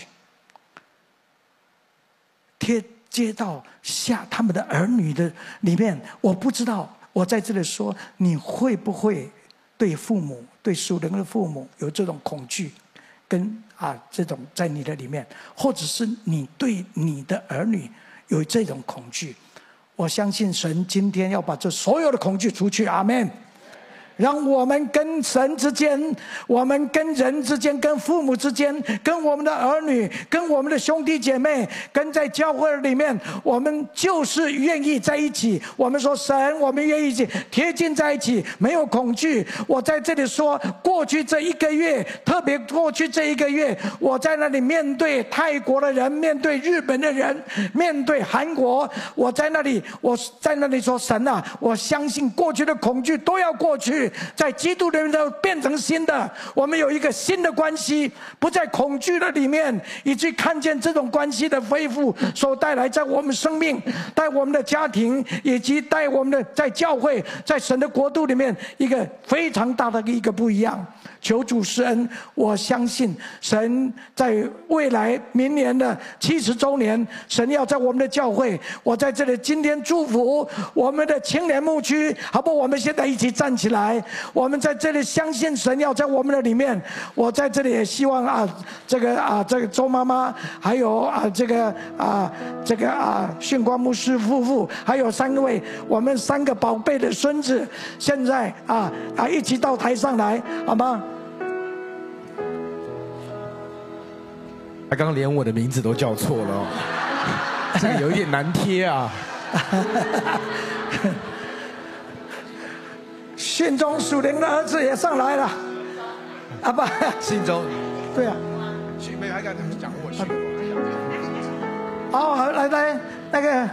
接到他们的儿女的里面，我不知道，我在这里说，你会不会对父母，对属灵的父母有这种恐惧，跟这种在你的里面，或者是你对你的儿女有这种恐惧？我相信神今天要把这所有的恐惧除去，阿们。让我们跟神之间，我们跟人之间，跟父母之间，跟我们的儿女，跟我们的兄弟姐妹，跟在教会里面，我们就是愿意在一起。我们说神，我们愿意贴近在一起，没有恐惧。我在这里说，过去这一个月，特别过去这一个月，我在那里面对泰国的人，面对日本的人，面对韩国，我在那里说神啊，我相信过去的恐惧都要过去。 去，在基督里面都变成新的。我们有一个新的关系，不在恐惧的里面，以及看见这种关系的恢复所带来在我们生命、在我们的家庭，以及在我们的在教会、在神的国度里面一个非常大的一个不一样。求主施恩，我相信神在未来明年的70周年，神要在我们的教会，我在这里今天祝福我们的青年牧区，好不好？我们现在一起站起来，我们在这里相信神要在我们的里面。我在这里也希望这个周妈妈，还有训光牧师夫妇，还有3位我们3个宝贝的孙子，现在一起到台上来，好吗？ 他刚刚连我的名字都叫错了哦，这个有一点难贴啊。 信中属灵的儿子也上来了，不， 信中， 对啊， 信妹还敢讲我信好，来那个，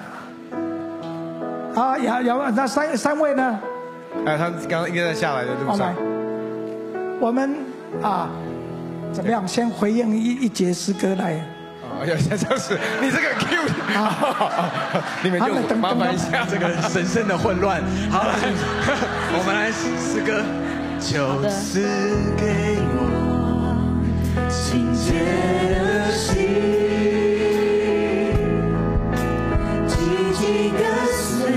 有那三位呢？ 他们刚刚应该在下来的路上。 我们怎么样？先回应一节诗歌来。 就是你这个 Q， 你们就麻烦一下这个神圣的混乱。好，我们来诗歌，就是给我清洁的心，紧紧跟随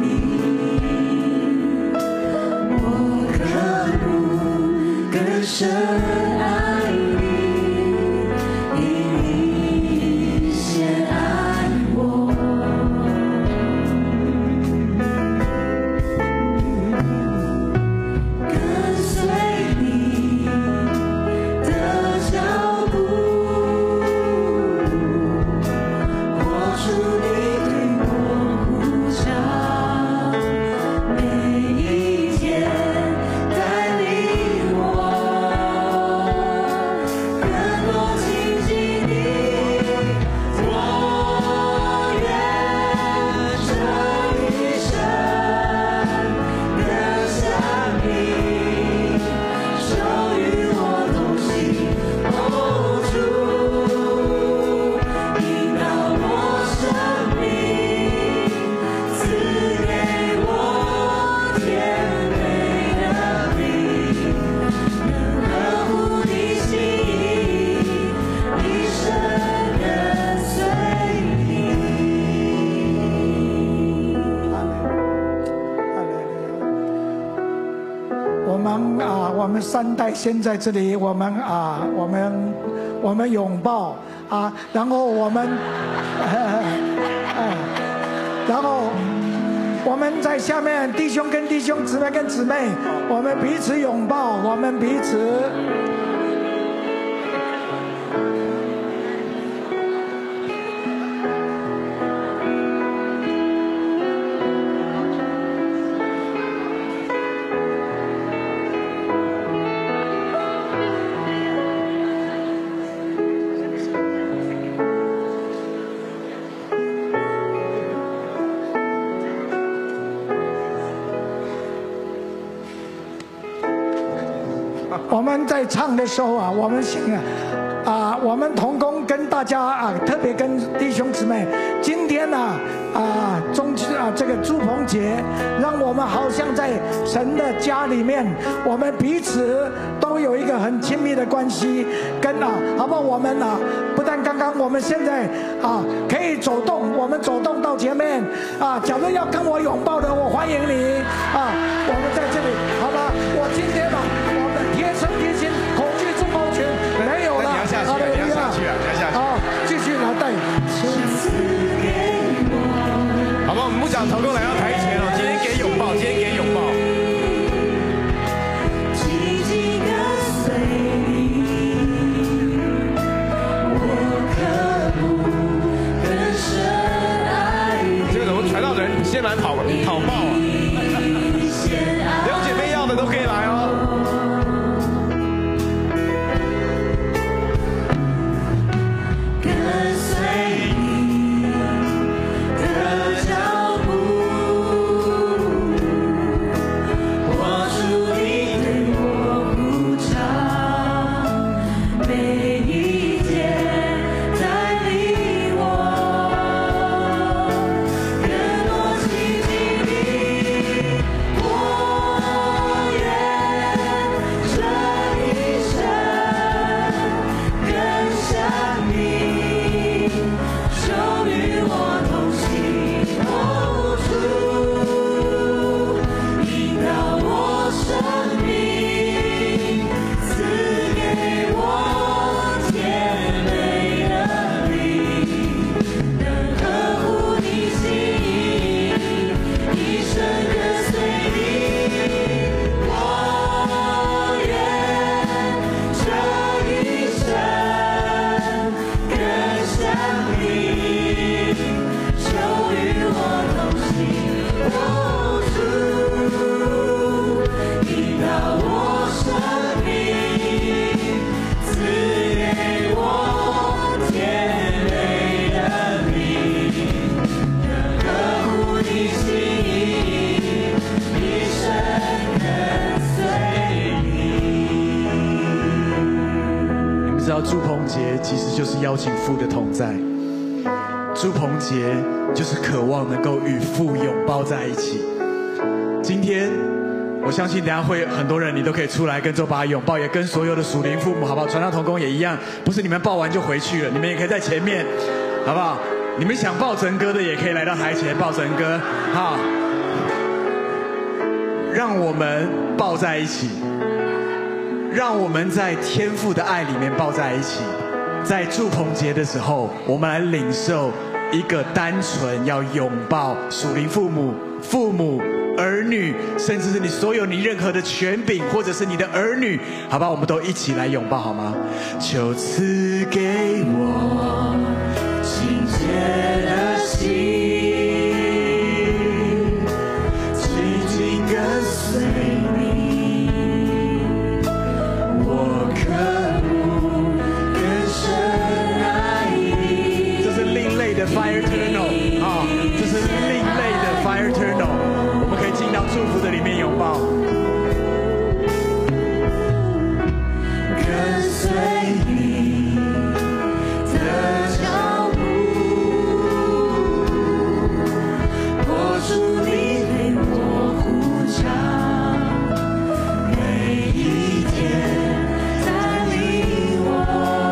你，我可不更深爱你。 我们3代先在这里，我们拥抱然后我们然后我们在下面，弟兄跟弟兄，姊妹跟姊妹，我们彼此拥抱，我们彼此。我们在唱的时候我们请我们同工跟大家特别跟弟兄姊妹，今天这个祝棚节，让我们好像在神的家里面，我们彼此都有一个很亲密的关系，好不好？我们不但刚刚，我们现在可以走动，我们走动到前面假如要跟我拥抱的，我欢迎你我们在这里，好吧？我今天我们贴身贴心，恐惧症候群没有了， 你要下去啊！ 好，继续来带。 好吧，我们牧长同工来到台前今天给拥抱，今天给拥抱。这个怎么传道人先来讨抱弟兄姐妹要的都可以来我属于道住棚节其实就是邀请父的同在，住棚节就是渴望能够与父拥抱在一起。今天我相信等一下会很多人，你都可以出来跟周爸拥抱，也跟所有的属灵父母，好不好？传道同工也一样，不是你们抱完就回去了，你们也可以在前面，好不好？你们想抱成哥的也可以来到台前抱成哥，好，让我们抱在一起，让我们在天父的爱里面抱在一起。在住棚节的时候，我们来领受一个单纯要拥抱属灵父母、父母、儿女，甚至是你所有你任何的权柄，或者是你的儿女，好吧，我们都一起来拥抱，好吗？求赐给我清洁的心，紧紧跟随你，我渴慕更深爱你。这是另类的 Fire Eternal 啊，这是另类的 Fire Eternal。进到祝福的里面拥抱，跟随你的脚步，活出你对我呼召，每一天带领我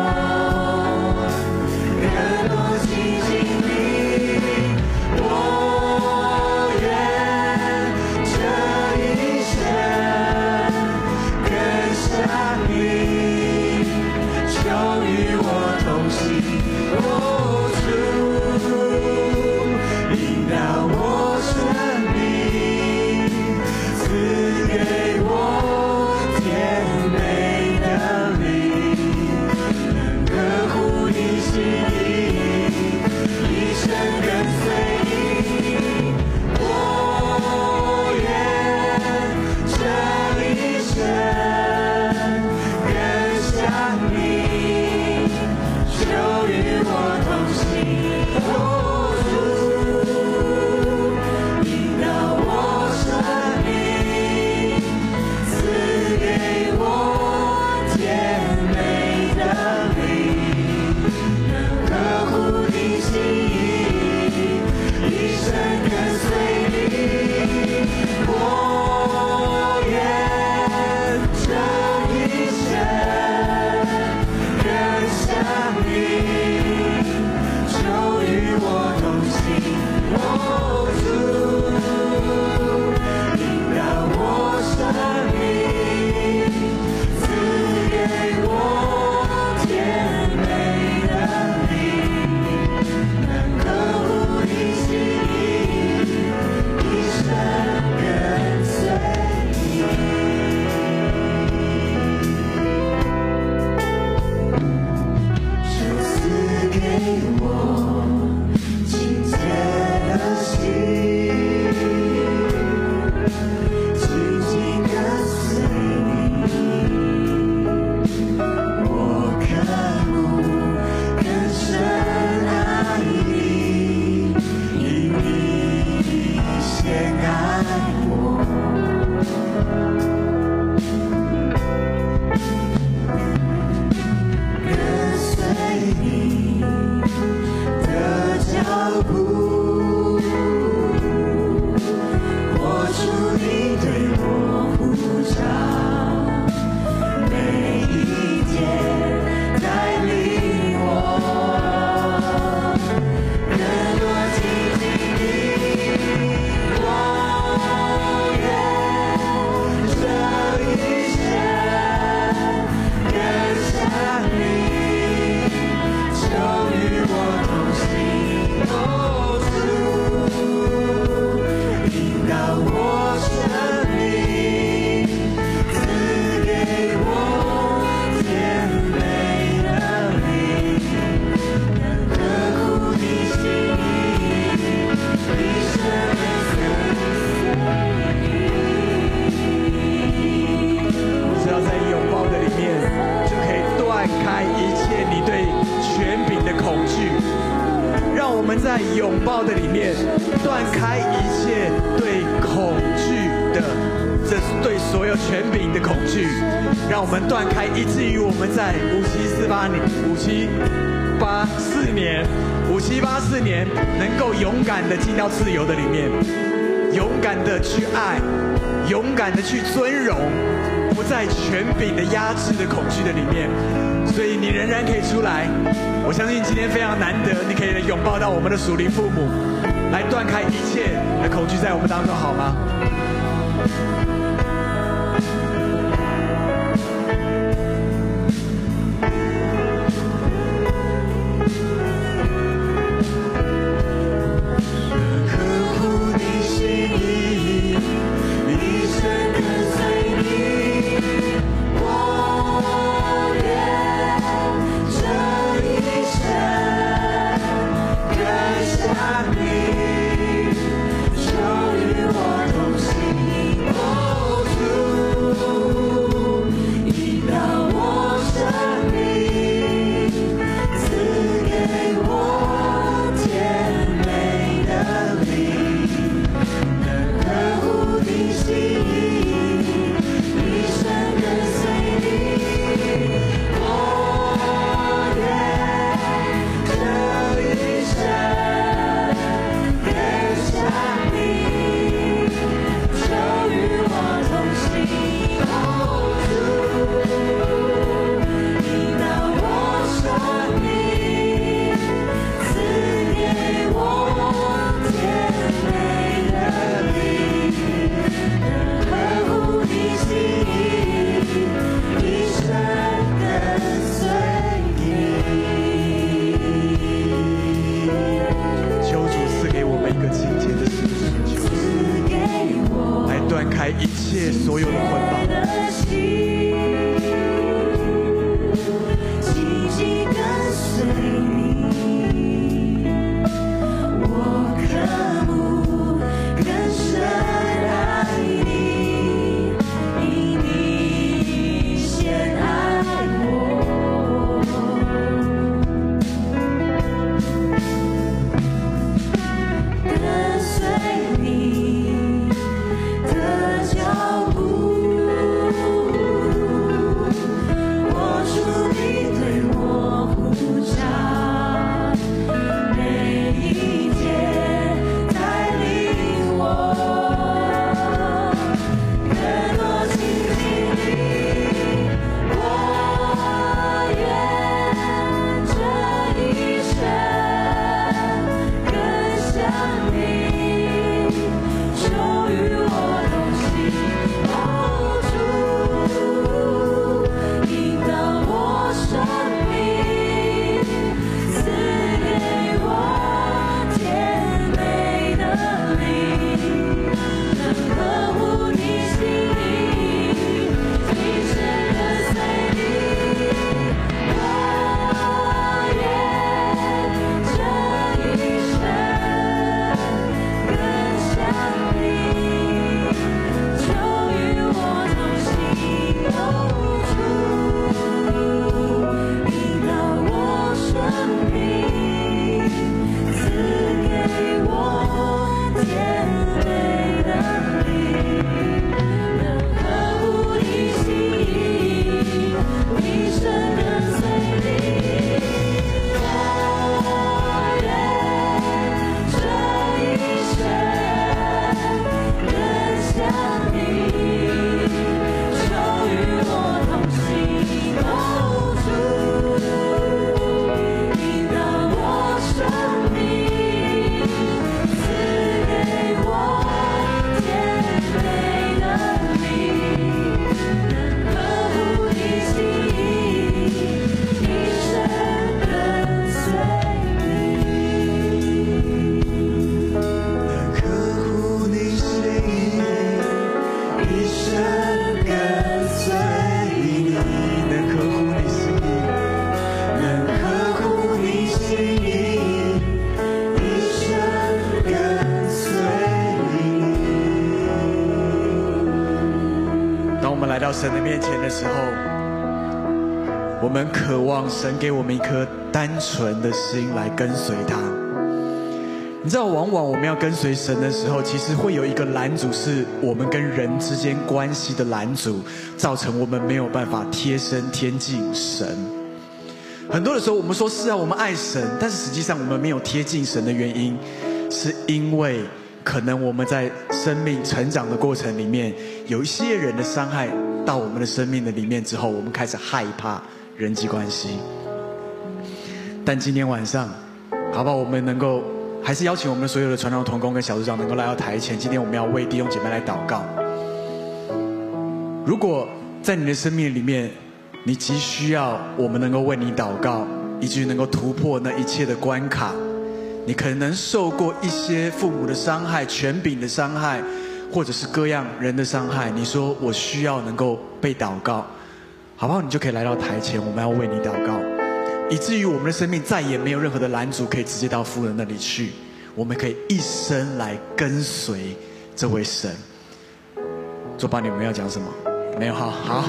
更多亲近你，我愿这一生更像你，求与我同行，哦，主引导我生命，赐给我甜美的灵，能合乎你心意，一生跟随你，我愿这一生更像你，求与我同行，哦，主引导我生命，赐给我甜美的灵，能合乎你心意，一生跟随你，我愿这一生更像你，求与我同行，哦，主引导我生命，赐给我甜美的灵，能合乎你心意，一生跟随你。求赐给我清洁的心，紧紧跟随你，我渴慕更深爱你，因你先爱我。跟随你的脚步，活出你对我呼召，每一天带领我更多亲近你，我愿这一生更像你，求与我同行，哦，主引导我生命，赐给我甜美的灵，能合乎你心意，一生跟随你。只要在拥抱的里面，就可以断开一切你对权柄的恐惧。让我们在拥抱的里面断开一切对恐惧的，这对所有权柄的恐惧，让我们断开，以至于我们在5784年能够勇敢的进到自由的里面，勇敢的去爱，勇敢的去尊荣，不在权柄的压制的恐惧的里面。所以你仍然可以出来，我相信今天非常难得，你可以拥抱到我们的属灵父母，来断开一切的恐惧在我们当中，好吗？来到神的面前的时候，我们渴望神给我们一颗单纯的心来跟随他。 你知道，往往我们要跟随神的时候，其实会有一个拦阻，是我们跟人之间关系的拦阻，造成我们没有办法贴身贴近神。很多的时候，我们说是啊，我们爱神，但是实际上我们没有贴近神的原因，是因为可能我们在生命成长的过程里面，有一些人的伤害到我们的生命的里面之后，我们开始害怕人际关系。但今天晚上，好不好？我们能够还是邀请我们所有的传道同工跟小组长能够来到台前。今天我们要为弟兄姐妹来祷告。如果在你的生命里面，你急需要我们能够为你祷告，以至于能够突破那一切的关卡，你可能受过一些父母的伤害、权柄的伤害，或者是各样人的伤害，你说我需要能够被祷告，好不好？你就可以来到台前，我们要为你祷告，以至于我们的生命再也没有任何的拦阻，可以直接到父人那里去，我们可以一生来跟随这位神。周爸，你们要讲什么？没有？好。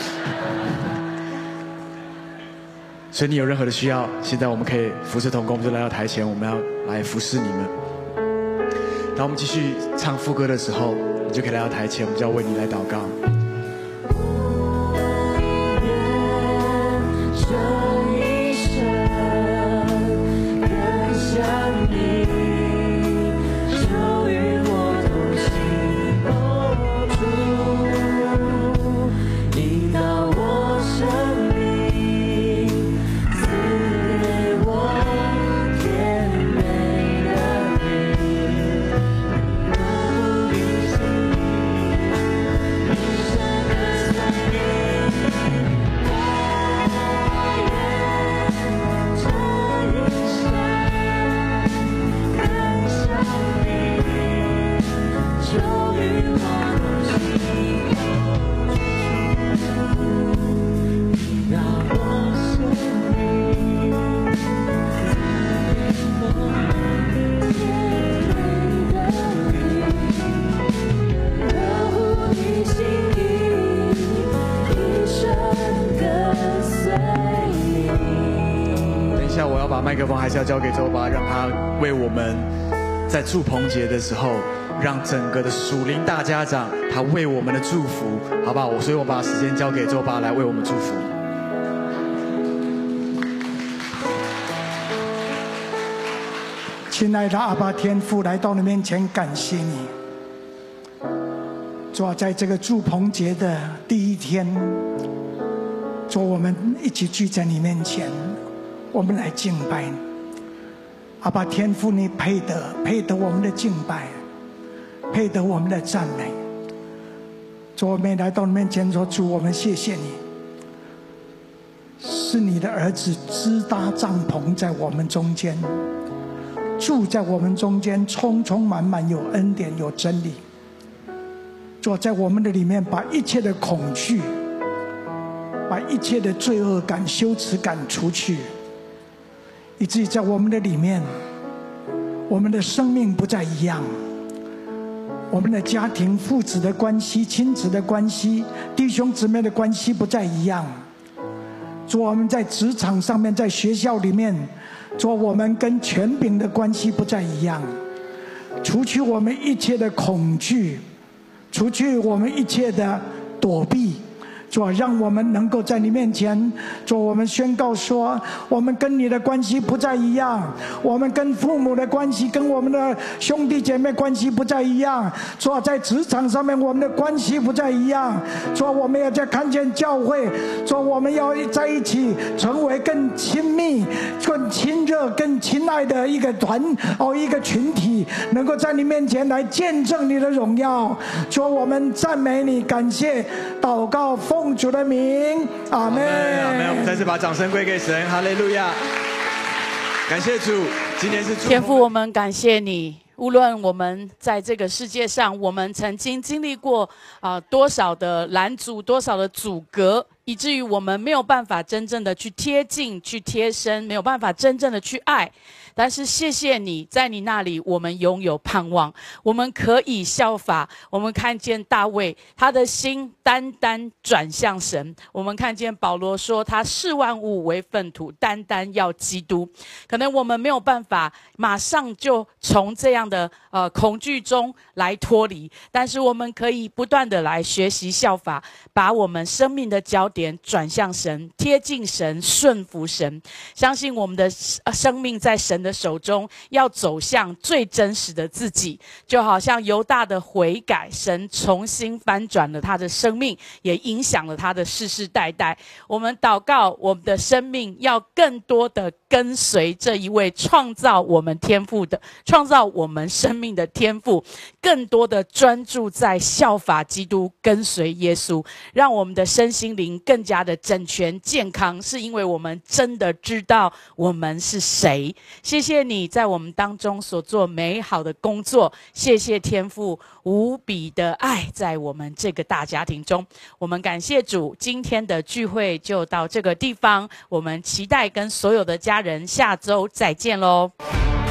所以你有任何的需要，现在我们可以服侍同工，我们就来到台前，我们要来服侍你们。当我们继续唱副歌的时候，你就可以来到台前，我们就要为你来祷告。麦克风还是要交给周爸，让他为我们在祝棚节的时候，让整个的属灵大家长他为我们的祝福，好不好？所以我把时间交给周爸来为我们祝福。 亲爱的阿爸天父，来到你面前感谢你。主啊，在这个祝棚节的第一天，主，我们一起聚在你面前，我们来敬拜你。阿爸天父，你配得我们的敬拜，配得我们的赞美。主，我们来到你面前说，主，我们谢谢你，是你的儿子支搭帐篷在我们中间，住在我们中间，充充满满有恩典有真理。主，在我们的里面把一切的恐惧，把一切的罪恶感羞耻感除去，以至于在我们的里面，我们的生命不再一样，我们的家庭父子的关系、亲子的关系、弟兄姊妹的关系不再一样。主，我们在职场上面，在学校里面，主，我们跟权柄的关系不再一样。除去我们一切的恐惧，除去我们一切的躲避，主，让我们能够在你面前，主，我们宣告说，我们跟你的关系不再一样，我们跟父母的关系，跟我们的兄弟姐妹关系不再一样。主，在职场上面我们的关系不再一样。主，我们要在看见教会，主，我们要在一起成为更亲密、更亲热、更亲爱的一个一个群体，能够在你面前来见证你的荣耀。主，我们赞美你，感谢祷告奉主的名，阿们。 阿们。我们再次把掌声归给神，哈利路亚！感谢主，今天是天父，我们感谢你。无论我们在这个世界上，我们曾经经历过多少的拦阻，多少的阻隔， 以至于我们没有办法真正的去贴近、去贴身，没有办法真正的去爱。但是谢谢你，在你那里我们拥有盼望，我们可以效法。我们看见大卫，他的心单单转向神。我们看见保罗说，他视万物为粪土，单单要基督。可能我们没有办法马上就从这样的恐惧中来脱离，但是我们可以不断的来学习效法，把我们生命的焦点转向神，贴近神，顺服神。相信我们的生命在神的手中，要走向最真实的自己。就好像犹大的悔改，神重新翻转了他的生命，也影响了他的世世代代。我们祷告，我们的生命要更多的跟随这一位创造我们天父的、创造我们生命的天父，更多的专注在效法基督，跟随耶稣，让我们的身心灵更加的整全健康，是因为我们真的知道我们是谁。谢谢你在我们当中所做美好的工作，谢谢天父无比的爱在我们这个大家庭中。我们感谢主，今天的聚会就到这个地方，我们期待跟所有的家人下周再见咯。